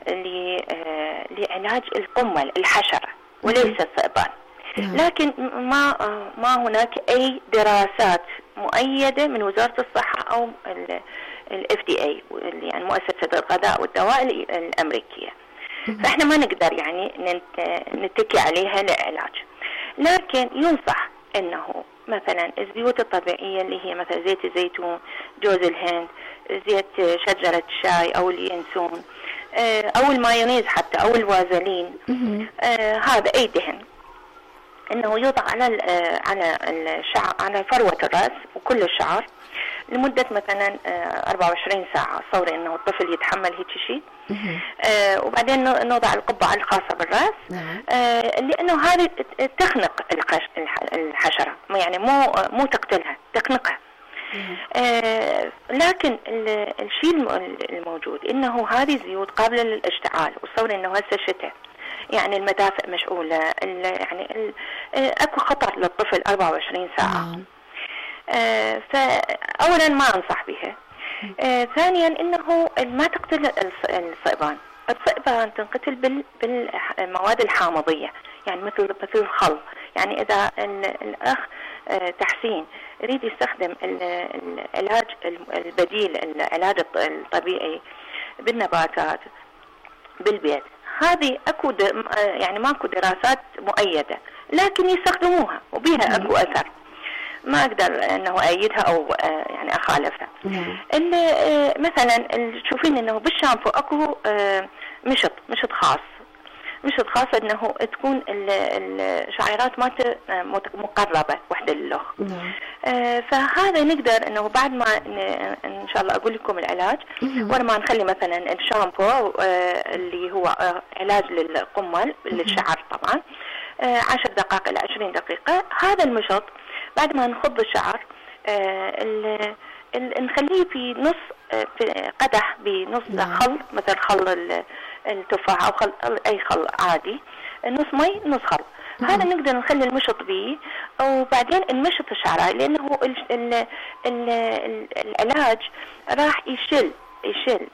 لعلاج القمل الحشرة وليس الثعبان، لكن ما ما هناك أي دراسات مؤيدة من وزارة الصحة أو الاف دي اي، يعني مؤسسة الغذاء والدواء الأمريكية، فإحنا ما نقدر يعني نتكي عليها للعلاج. لكن ينصح انه مثلا الزيوت الطبيعيه اللي هي مثلا زيت الزيتون، جوز الهند، زيت شجره الشاي او اليانسون، او المايونيز حتى او الوازلين، آه هذا اي دهن انه يوضع على على الشعر، على فروه الراس وكل الشعر لمده مثلا أربعة وعشرين ساعه. صوري انه الطفل يتحمل هيك شيء، آه وبعدين نوضع القبعه الخاصه بالراس، آه لانه هذه تخنق الحشره، يعني مو مو تقتلها، تخنقها. آه لكن الشيء الموجود انه هذه الزيوت قابله للاشتعال، وصوري انه هسه الشتاء يعني المدافئ مشغوله، يعني اكو خطر للطفل أربعة وعشرين ساعه. آه فأولا ما أنصح بها. آه ثانيا إنه ما تقتل الصئبان. الصئبان تنقتل بالمواد الحامضية، يعني مثل مثل الخل. يعني إذا الأخ آه تحسين يريد يستخدم العلاج البديل، العلاج الطبيعي بالنباتات بالبيت، هذه أكو يعني ماكو دراسات مؤيدة، لكن يستخدموها وبها أكو أثر. ما أقدر أنه أيدها أو يعني أخالفها. اللي مثلا تشوفين أنه بالشامبو أكو مشط مشط خاص، مشط خاص أنه تكون الشعيرات مالته مقربة وحدة للأخ. فهذا نقدر أنه بعد ما إن شاء الله أقول لكم العلاج، وأنا ما نخلي مثلا الشامبو اللي هو علاج للقمل للشعر طبعا عشر دقائق إلى عشرين دقيقة. هذا المشط بعد ما نخض الشعر آه نخليه في نص آه في قدح بنص نعم. خل، مثل خل التفاح او خل اي خل عادي، نص مي نص خل. نعم. هذا نقدر نخلي المشط به، وبعدين نمشط الشعر، لانه ال ال ال ال العلاج راح يشل يشل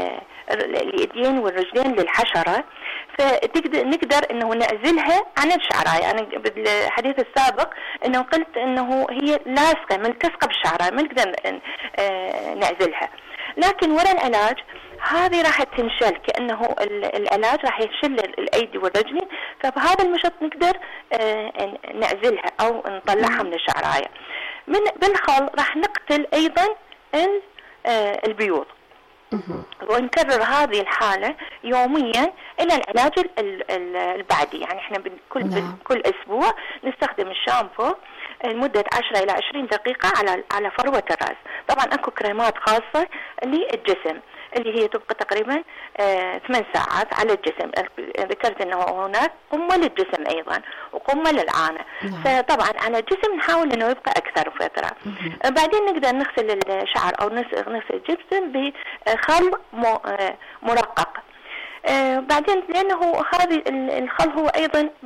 اليدين والرجلين للحشرة، فتقدر نقدر انه نعزلها عن الشعراء. يعني بالحديث السابق انه قلت انه هي لاصقة ملتصقة بالشعراء، ما نقدر نعزلها، لكن وراء العلاج هذه راح تنشل، كأنه العلاج راح يشل الأيدي والرجلين، فبهذا المشط نقدر نعزلها أو نطلعها من الشعراية. من بالخل راح نقتل أيضا البيوض، ونكرر هذه الحالة يوميا إلى العلاج البعدي. يعني احنا كل نعم. كل أسبوع نستخدم الشامبو لمدة عشرة إلى عشرين دقيقة على على فروة الرأس. طبعا أكو كريمات خاصة للجسم اللي هي تبقى تقريبا آه ثمان ساعات على الجسم. ذكرت أنه هناك قمة للجسم أيضا وقمة للعانة. نعم. فطبعا على الجسم نحاول أنه يبقى أكثر فترة. آه بعدين نقدر نغسل الشعر أو نغسل الجسم بخل مرقق. آه بعدين لأنه هذه الخل هو أيضا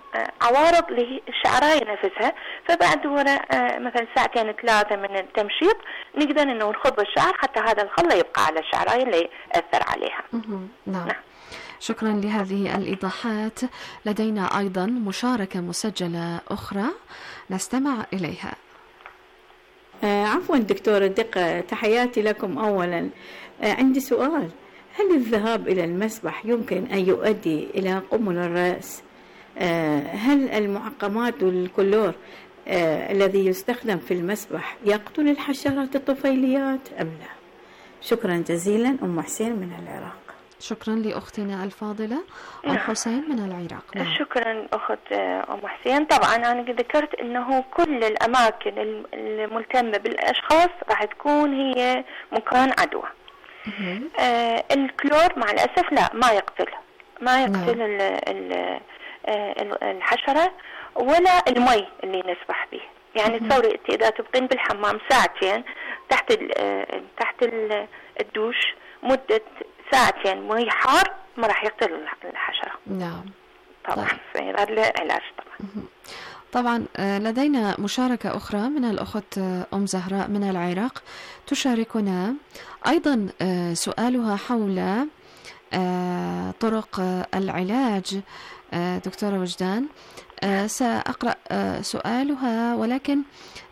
عوارض للشعرايه نفسها. فبعد وراء مثلا ساعتين ثلاثه من التمشيط نقدر انه نخض الشعر حتى هذا الخل لا يبقى على الشعرايه اللي ياثر عليها. نعم. نعم. شكرا لهذه الإيضاحات. لدينا أيضا مشاركة مسجلة أخرى نستمع إليها. آه عفوا دكتورة دقة، تحياتي لكم. أولا آه عندي سؤال، هل الذهاب إلى المسبح يمكن أن يؤدي إلى قمل الرأس؟ آه هل المعقمات والكلور آه الذي يستخدم في المسبح يقتل الحشرات الطفيليات أم لا؟ شكرا جزيلا. أم حسين من العراق. شكرا لأختنا الفاضلة أم حسين من العراق. نعم. شكرا أخت أم حسين. طبعا أنا ذكرت أنه كل الأماكن الملتمة بالأشخاص راح تكون هي مكان عدوى. آه الكلور مع الأسف لا ما يقتل ما يقتل نعم. ال ال الحشرة ولا المي اللي نسبح به. يعني تصوري أنت إذا تبقين بالحمام ساعتين تحت ال تحت ال الدوش مدة ساعتين مي حار ما راح يقتل الحشرة. نعم طبعا. طيب. هذا له علاج طبعا. طبعا لدينا مشاركة أخرى من الأخت أم زهراء من العراق تشاركنا أيضا سؤالها حول طرق العلاج. دكتورة وجدان سأقرأ سؤالها ولكن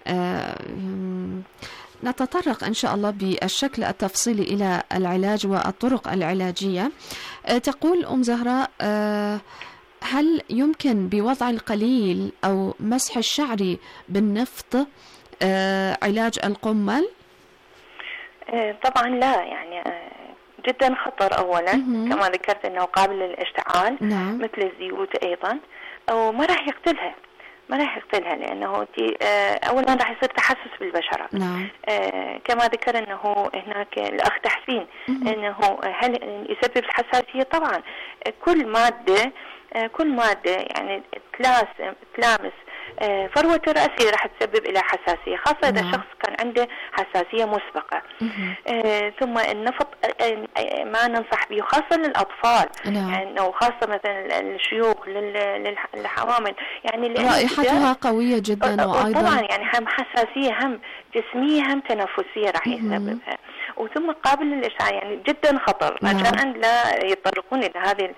نتطرق إن شاء الله بالشكل التفصيلي إلى العلاج والطرق العلاجية. تقول أم زهراء هل يمكن بوضع القليل أو مسح الشعر بالنفط علاج القمل؟ طبعا لا، يعني جدا خطر أولا كما ذكرت أنه قابل للاشتعال. نعم. مثل الزيوت أيضا، وما راح يقتلها ما راح يقتلها لأنه أولا راح يصير تحسس بالبشرة. نعم. آه كما ذكر أنه هناك الأخ تحسين أنه هل يسبب الحساسية؟ طبعا كل مادة آه كل مادة يعني تلاس تلامس آه فروة الرأس راح تسبب إلى حساسية، خاصة إذا الشخص كان عنده حساسية مسبقة. آه ثم النفط آه ما ننصح به خاصة للأطفال. نعم. يعني أو خاصة مثلا الشيوخ للحوامل، يعني رائحتها قوية جدا وأيضا طبعا يعني هم حساسية هم جسمية هم تنفسية راح يسببها، وثم قابل للإشعاع يعني جدا خطر. نعم. عشان لا يتطرقون إلى هذه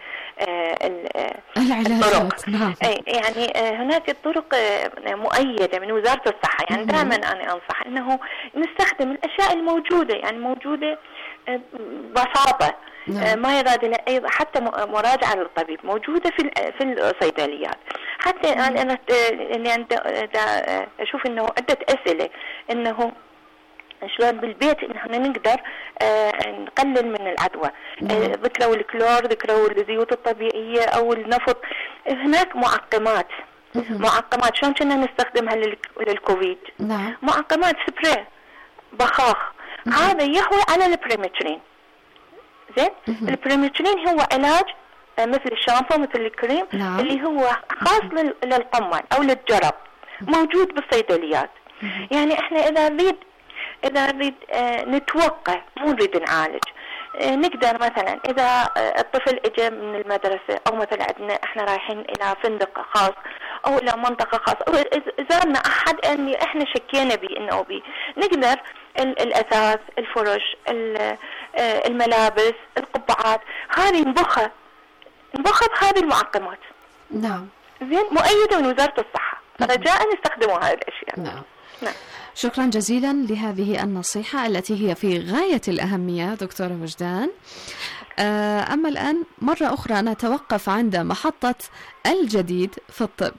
العلاجات. نعم. يعني هناك الطرق مؤيدة من وزارة الصحة، يعني دائما أنا أنصح أنه نستخدم الأشياء الموجودة، يعني موجودة ببساطة. نعم. ما يراد أيضا حتى مراجعة للطبيب موجودة في في الصيدليات. حتى أنا أنا يعني أشوف إنه عدة أسئلة إنه شلون بالبيت إن احنا نقدر آه نقلل من العدوى. آه ذكروا الكلور، ذكروا الزيوت الطبيعية أو النفط. هناك معقمات معقمات شلون كنا نستخدمها للكوفيد. نعم. معقمات سبراي بخاخ هذا يهوي على البريمترين. زين. البريمترين هو علاج آه مثل الشامبو مثل الكريم. نعم. اللي هو خاص للقمل أو للجرب، موجود بالصيدليات. يعني احنا إذا نريد إذا نريد آه نتوقع مو نريد نعالج، آه نقدر مثلا إذا آه الطفل إجا من المدرسة أو مثلا عندنا إحنا رايحين إلى فندق خاص أو إلى منطقة خاصة أو زارنا أحد أني إحنا شكينا به إنه به، نقدر الأثاث الفرش آه الملابس القبعات هذه نبخها نبخها بهذه المعقمات. نعم. زين، مؤيدة من وزارة الصحة، رجاء استخدموا هذه الأشياء. نعم. نعم. شكرا جزيلا لهذه النصيحة التي هي في غاية الأهمية دكتورة وجدان. أما الآن مرة أخرى نتوقف عند محطة الجديد في الطب.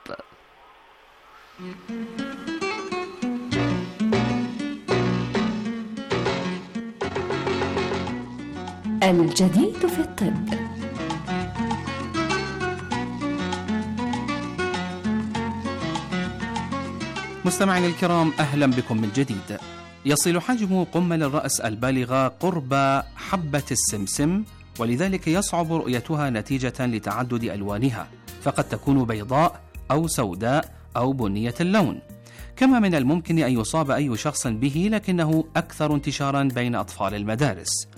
الجديد في الطب. مستمعينا الكرام، أهلا بكم من جديد. يصل حجم قمل الرأس البالغة قرب حبة السمسم، ولذلك يصعب رؤيتها نتيجة لتعدد ألوانها، فقد تكون بيضاء أو سوداء أو بنية اللون. كما من الممكن أن يصاب أي شخص به، لكنه أكثر انتشارا بين أطفال المدارس.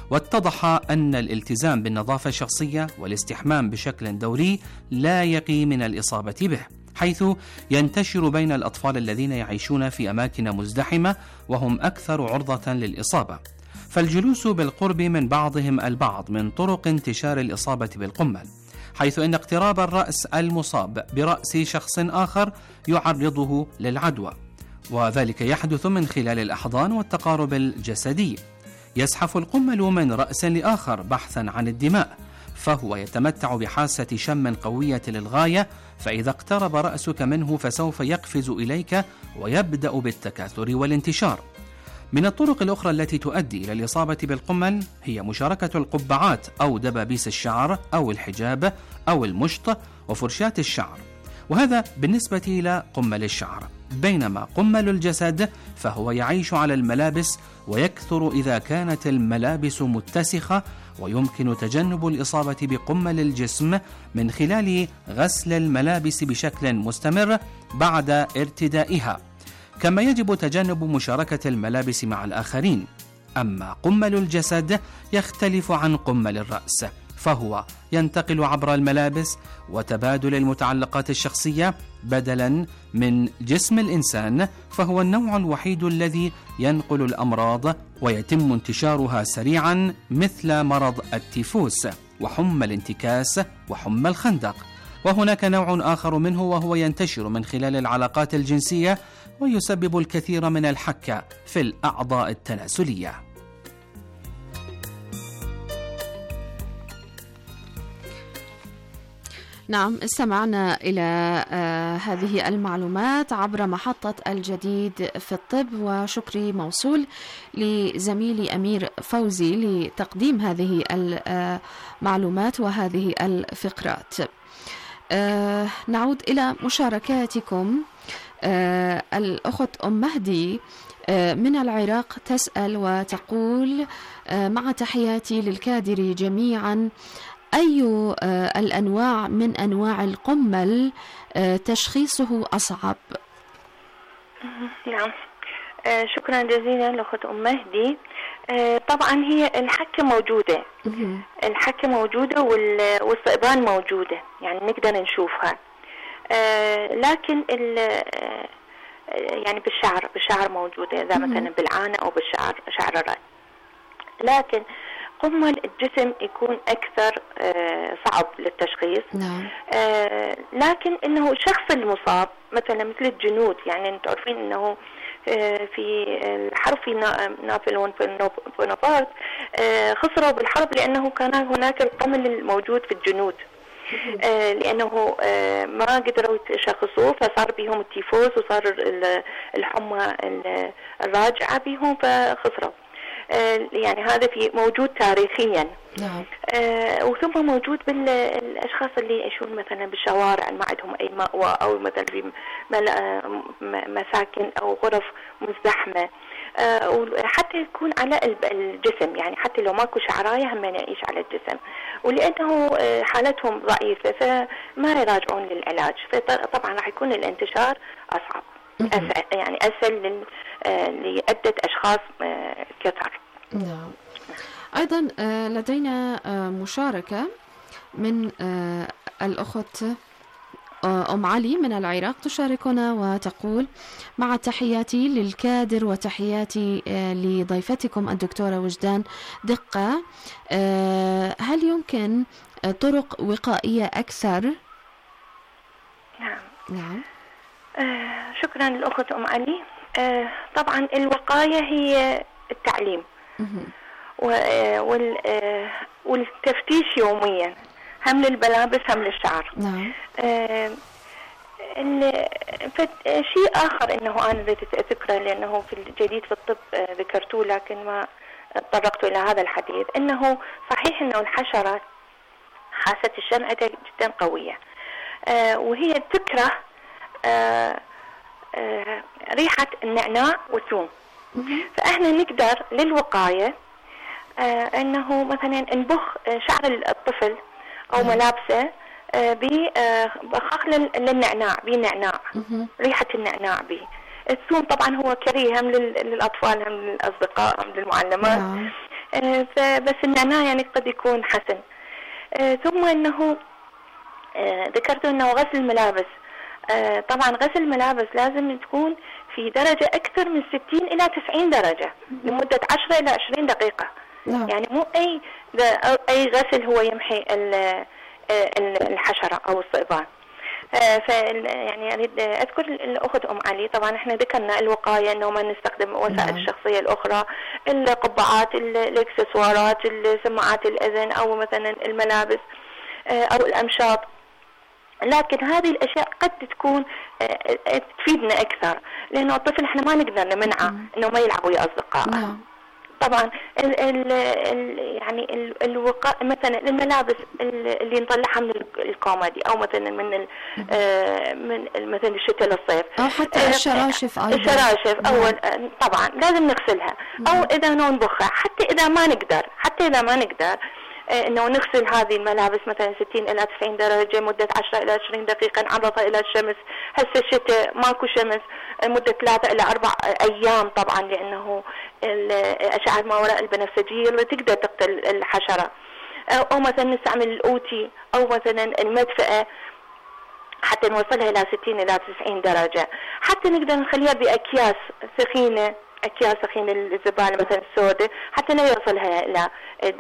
واتضح أن الالتزام بالنظافة الشخصية والاستحمام بشكل دوري لا يقي من الإصابة به، حيث ينتشر بين الأطفال الذين يعيشون في أماكن مزدحمة وهم أكثر عرضة للإصابة. فالجلوس بالقرب من بعضهم البعض من طرق انتشار الإصابة بالقمل، حيث أن اقتراب الرأس المصاب برأس شخص آخر يعرضه للعدوى، وذلك يحدث من خلال الأحضان والتقارب الجسدي. يزحف القمل من رأس لآخر بحثا عن الدماء، فهو يتمتع بحاسة شم قوية للغاية، فإذا اقترب رأسك منه فسوف يقفز إليك ويبدأ بالتكاثر والانتشار. من الطرق الأخرى التي تؤدي إلى الإصابة بالقمل هي مشاركة القبعات أو دبابيس الشعر أو الحجاب أو المشط وفرشاة الشعر، وهذا بالنسبة إلى قمل الشعر. بينما قمل الجسد فهو يعيش على الملابس ويكثر إذا كانت الملابس متسخة، ويمكن تجنب الإصابة بقمل الجسم من خلال غسل الملابس بشكل مستمر بعد ارتدائها، كما يجب تجنب مشاركة الملابس مع الآخرين. أما قمل الجسد يختلف عن قمل الرأس، فهو ينتقل عبر الملابس وتبادل المتعلقات الشخصية بدلا من جسم الإنسان، فهو النوع الوحيد الذي ينقل الأمراض ويتم انتشارها سريعا، مثل مرض التيفوس وحمى الانتكاس وحمى الخندق. وهناك نوع آخر منه وهو ينتشر من خلال العلاقات الجنسية ويسبب الكثير من الحكة في الأعضاء التناسلية. نعم، استمعنا إلى آه هذه المعلومات عبر محطة الجديد في الطب، وشكري موصول لزميلي أمير فوزي لتقديم هذه المعلومات وهذه الفقرات. آه نعود إلى مشاركاتكم. آه الأخت أم مهدي آه من العراق تسأل وتقول: آه مع تحياتي للكادر جميعا، أي آه الأنواع من أنواع القمل آه تشخيصه أصعب؟ نعم، آه شكرا جزيلا لأخت أم مهدي. آه طبعا هي الحكة موجودة، الحكة موجودة والثعبان موجودة، يعني نقدر نشوفها. آه لكن آه يعني بالشعر بالشعر موجودة، إذا مثلا بالعانة أو بالشعر شعر الرأس. لكن قمل الجسم يكون أكثر آه صعب للتشخيص. نعم. آه لكن إنه الشخص المصاب مثلا مثل الجنود، يعني أنتم عارفين إنه آه في الحرب في نابليون بونابرت آه خسروا بالحرب لأنه كان هناك القمل الموجود في الجنود. آه لأنه آه ما قدروا يشخصوه، فصار بهم التيفوس وصار الحمى الراجعة بهم فخسروا. آه يعني هذا في موجود تاريخيا. نعم. آه وثم موجود بالاشخاص اللي يعيشون مثلا بالشوارع ما عندهم اي مأوى، او مثلا في مساكن او غرف مزدحمه. آه وحتى يكون على الجسم، يعني حتى لو ماكو شعرايه هم يعيش على الجسم، ولانه حالتهم ضعيفه فما يراجعون للعلاج، فطبعا راح يكون الانتشار اصعب، أسهل يعني اسهل لعده اشخاص كثر. نعم. ايضا لدينا مشاركه من الاخت أم علي من العراق تشاركنا وتقول: مع تحياتي للكادر وتحياتي لضيفتكم الدكتورة وجدان دقة، هل يمكن طرق وقائية أكثر؟ نعم. نعم. آه شكرا للأخت أم علي. آه طبعا الوقاية هي التعليم والتفتيش يوميا، هم للملابس هم للشعر. نعم. آه شيء آخر إنه أنا اريد أذكره لأنه في الجديد في الطب آه ذكرته لكن ما تطرقت إلى هذا الحديث، إنه صحيح إنه الحشرات حاسة الشم جدا قوية، آه وهي تكره آه آه ريحة النعناع والثوم. فإحنا نقدر للوقاية آه أنه مثلا نبخ شعر الطفل أو ملابسه آه بخاخ للنعناع بنعناع، ريحة النعناع به. الثوم طبعا هو كريه هم للأطفال هم للأصدقاء هم للمعلمات. بس النعناع يعني قد يكون حسن. ثم أنه ذكرت أنه غسل الملابس، طبعا غسل الملابس لازم تكون في درجة أكثر من ستين إلى تسعين درجة لمدة عشرة إلى عشرين دقيقة. نعم. يعني مو أي أي غسل هو يمحي الحشرة أو الصئبان. ف يعني أريد أذكر الأخت أم علي، طبعا إحنا ذكرنا الوقاية إنه ما نستخدم وسائل الشخصية الأخرى، القبعات، الإكسسوارات، سماعات الأذن أو مثلا الملابس أو الأمشاط، لكن هذه الأشياء قد تكون تفيدنا أكثر، لأنه الطفل إحنا ما نقدر نمنعه إنه ما يلعب ويا أصدقائه. طبعا ال ال ال يعني ال الوقاء مثلا الملابس اللي نطلعها من الكوميدي او مثلا من ال من مثلا الشتاء للصيف، او حتى الشراشف ايضا. الشراشف اول طبعا لازم نغسلها، او اذا ننبخها، حتى اذا ما نقدر حتى اذا ما نقدر انه نغسل هذه الملابس مثلا ستين الى تسعين درجه مده عشرة الى عشرين دقيقه، نعرضها الى الشمس. هسه الشتاء ماكو شمس مده ثلاثة الى أربع ايام طبعا، لانه الاشعه ما وراء البنفسجيه اللي تقدر تقتل الحشره. او مثلا نستعمل الاوتي او مثلا المدفئه حتى نوصلها الى ستين الى تسعين درجه، حتى نقدر نخليها باكياس ثخينه، أكياس ثخينة الزبالة مثلا السوداء، حتى نوصلها إلى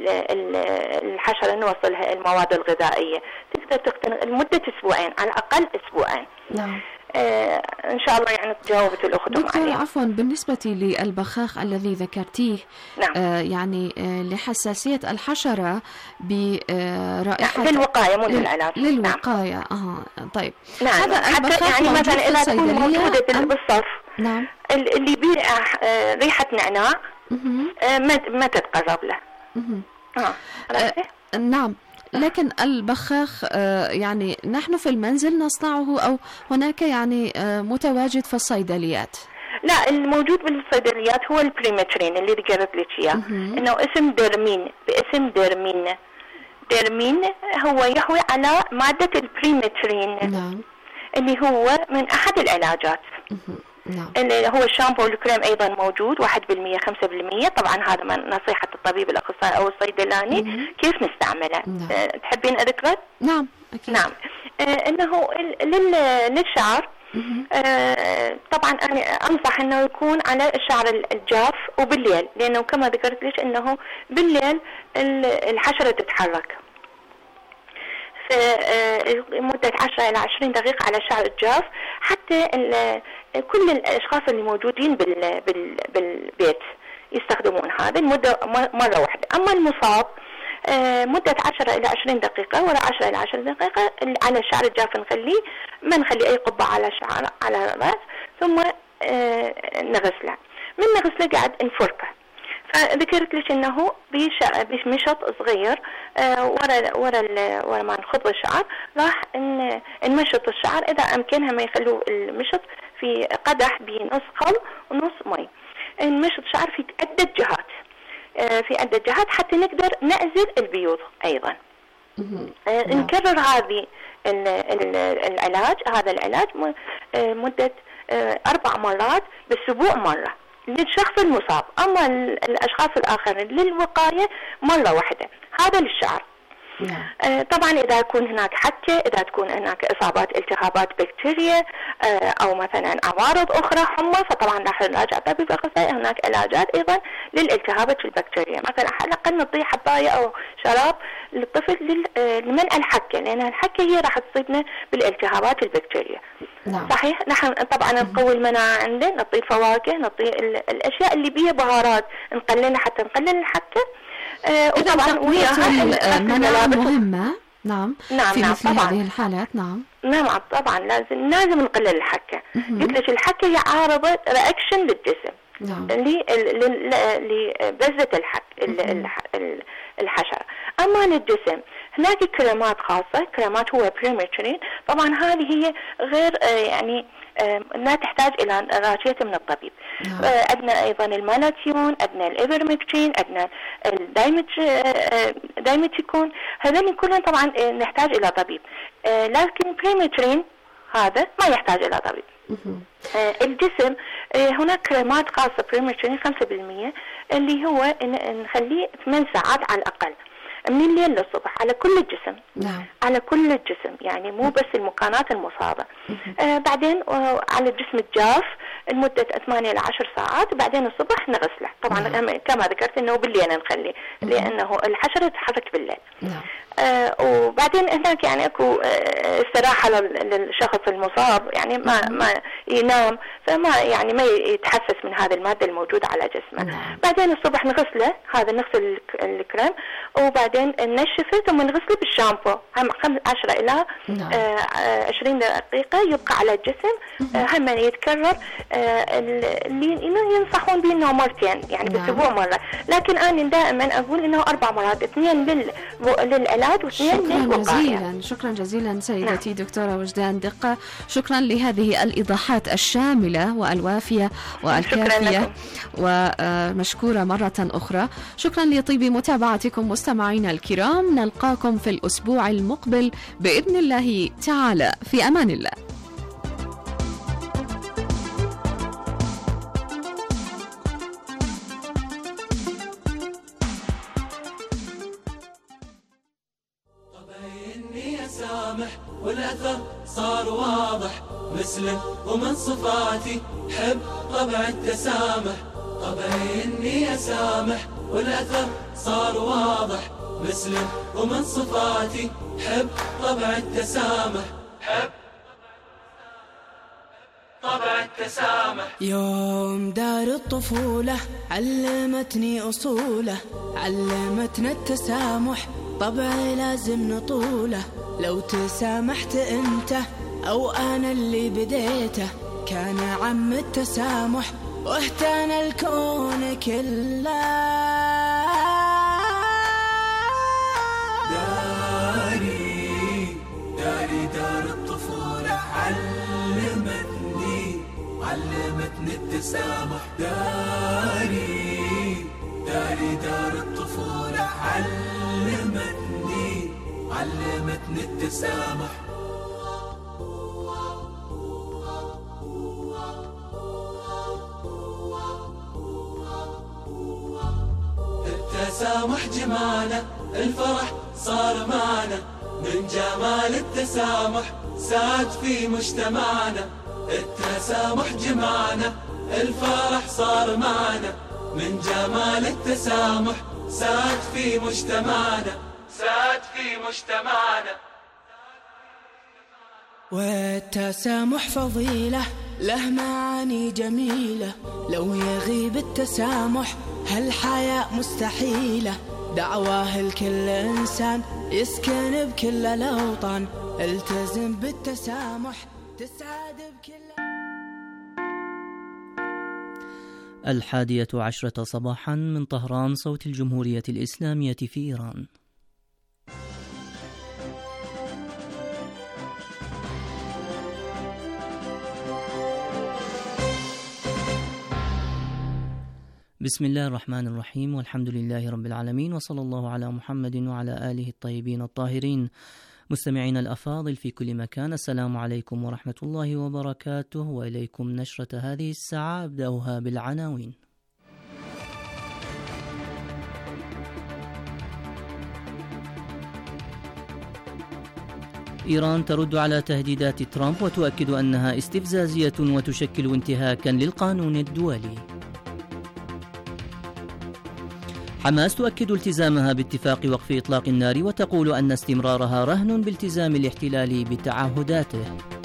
الحشرة، نوصلها المواد الغذائية. تقدر تقتل لمدة أسبوعين، على الأقل أسبوعين. نعم. آه إن شاء الله يعني تجاوبت الأخت دكتور. عفوا، بالنسبة للبخاخ الذي ذكرتيه، نعم. آه يعني آه لحساسية الحشرة برائحة، نعم. للوقاية مو للعلاج. للوقاية. نعم. آه طيب. نعم. هذا البخاخ يعني مثلا إذا تكون موجودة أم... بالصف، نعم. اللي يبيع ريحة نعناع ما ما تتقرب له. آه. آه. نعم. لكن البخاخ يعني نحن في المنزل نصنعه أو هناك يعني متواجد في الصيدليات؟ لا، الموجود بالصيدليات هو البريمترين اللي ذكرت لك اياه، انه اسم ديرمين، باسم ديرمين. ديرمين هو يحوي على مادة البريمترين. نعم. اللي هو من أحد العلاجات. نعم. اللي هو الشامبو والكريم أيضا موجود واحد بالمية خمسة بالمية. طبعا هذا من نصيحة الطبيب الأخصائي أو الصيدلاني. مم. كيف نستعمله. نعم. أه تحبين أذكره؟ نعم أكيد. نعم. أه إنه للشعر. أه طبعا أنا أنصح إنه يكون على الشعر الجاف وبالليل، لأنه كما ذكرت لك إنه بالليل الحشرة تتحرك. مدة عشرة إلى عشرين دقيقة على الشعر الجاف، حتى كل الأشخاص اللي موجودين بال بال بالبيت يستخدمون هذا المدة مرة واحدة. أما المصاب مدة عشرة إلى عشرين دقيقة، وراء عشرة إلى عشرين دقيقة على الشعر الجاف نخليه، ما نخلي أي قبعة على الشعر على الرأس، ثم نغسله. من نغسله قاعد نفركه. فذكرت لك انه بمشط صغير آه ورا ورا ورا ما نخض الشعر، راح نمشط الشعر، اذا امكنها ما يخلوه المشط في قدح بنص خل ونص مي. نمشط الشعر في عدة جهات، آه في عدة جهات حتى نقدر نأزل البيوض ايضا. آه نكرر هذه العلاج هذا العلاج مدة آه اربع مرات بالاسبوع مرة للشخص المصاب. أما الأشخاص الآخرين للوقاية مرة واحدة. هذا للشعر. آه طبعا إذا يكون هناك حكة، إذا تكون هناك إصابات التهابات بكتيريا آه أو مثلا عوارض أخرى، حمى، فطبعا راح نراجع طبيب أخصائي. هناك علاجات أيضا للالتهابات البكتيريا، مثلا على الأقل نعطيه حباية أو شراب للطفل لمنع الحكة، لأن الحكة هي راح تصيبنا بالالتهابات البكتيريا. نعم. صحيح. نحن طبعا نقوي المناعة عنده، نعطيه الفواكه، نعطيه الأشياء اللي بيها بهارات نقللها حتى نقلل الحكة. آه وطبعا وياها المناعة مهمة. نعم. نعم في نعم مثل طبعا. هذه الحالات. نعم. نعم طبعا لازم لازم نقلل الحكة. قلت لك الحكة هي عارضة رياكشن للجسم. نعم. لبزة الحك الحشرة. أما للجسم هناك كريمات خاصة، كريمات هو بريمترين. طبعا هذه هي غير يعني لا تحتاج إلى راشية من الطبيب. نعم. عندنا أيضا المالاتيون، عندنا الإيفرمكتين، عندنا الدايمتيكون. هذين كلهم طبعا نحتاج إلى طبيب، لكن بريمترين هذا ما يحتاج إلى طبيب. آه الجسم آه هناك كريمات خاصة بريمترين خمسة بالمية اللي هو نخليه ثمان ساعات على الأقل من الليل للصبح على كل الجسم. نعم. على كل الجسم، يعني مو بس المكانات المصابة. آه بعدين آه على الجسم الجاف لمدة ثمانية إلى عشر ساعات، وبعدين الصبح نغسله. طبعا نعم. كما ذكرت انه بالليل نخليه لانه الحشرة تتحرك بالليل. نعم. آه وبعدين هناك يعني اكو آه استراحة للشخص المصاب، يعني ما ما ينام، فما يعني ما يتحسس من هذه المادة الموجودة على جسمه. نعم. بعدين الصبح نغسله، هذا نغسل الكريم وبعدين ننشفه ثم نغسله بالشامبو هم عشرة إلى نعم. آه عشرين دقيقة يبقى على الجسم. آه هم يتكرر آه اللي ينصحون به انه مرتين يعني نعم. بالاسبوع مرة، لكن انا دائما اقول انه اربع مرات، اثنين لل للعلاج واثنين للوقاية. شكرا جزيلا، شكرا جزيلا سيدتي نعم. دكتورة وجدان دقة، شكرا لهذه الإيضاحات الشاملة والوافية والكافية، ومشكورة مرة أخرى. شكرا لطيب متابعتكم مستمعينا الكرام، نلقاكم في الأسبوع المقبل بإذن الله تعالى، في أمان الله. والأثر صار واضح مسلم ومن صفاتي حب طبع التسامح. طبعي إني أسامح والأثر صار واضح مسلم ومن صفاتي حب طبع التسامح. حب طبع التسامح. يوم دار الطفولة علمتني أصوله، علمتنا التسامح طبعي لازم نطوله. لو تسامحت انت او انا اللي بديته كان عم التسامح واهتنى الكون كله. داري داري دار الطفولة علمتني علمتني التسامح. داري داري دار الطفولة علمتني علمتني التسامح. التسامح جمالة، الفرح صار معنا من جمال التسامح ساد في مجتمعنا. التسامح جمعنا، الفرح صار معنا من جمال التسامح ساد في مجتمعنا، ساد في مجتمعنا. والتسامح فضيلة له معاني جميلة، لو يغيب التسامح هالحياة مستحيلة. دعواه لكل إنسان يسكن بكل الأوطان، التزم بالتسامح تسعد بكل. الحادية عشرة صباحا من طهران، صوت الجمهورية الإسلامية في إيران. بسم الله الرحمن الرحيم، والحمد لله رب العالمين، وصلى الله على محمد وعلى آله الطيبين الطاهرين. مستمعين الأفاضل في كل مكان، السلام عليكم ورحمة الله وبركاته، وإليكم نشرة هذه الساعة، أبدأها بالعناوين. إيران ترد على تهديدات ترامب وتؤكد أنها استفزازية وتشكل انتهاكا للقانون الدولي. حماس تؤكد التزامها باتفاق وقف إطلاق النار وتقول أن استمرارها رهن بالتزام الاحتلال بتعهداته.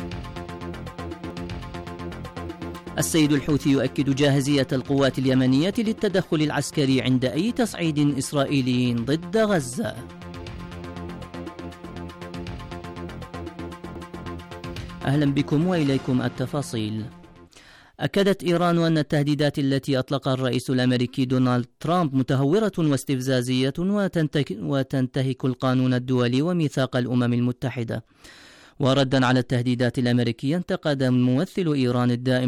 السيد الحوثي يؤكد جاهزية القوات اليمنية للتدخل العسكري عند أي تصعيد إسرائيلي ضد غزة. أهلا بكم وإليكم التفاصيل. أكدت إيران أن التهديدات التي أطلقها الرئيس الأمريكي دونالد ترامب متهورة واستفزازية وتنتهك القانون الدولي وميثاق الأمم المتحدة. وردا على التهديدات الأمريكية، انتقد ممثل إيران الدائم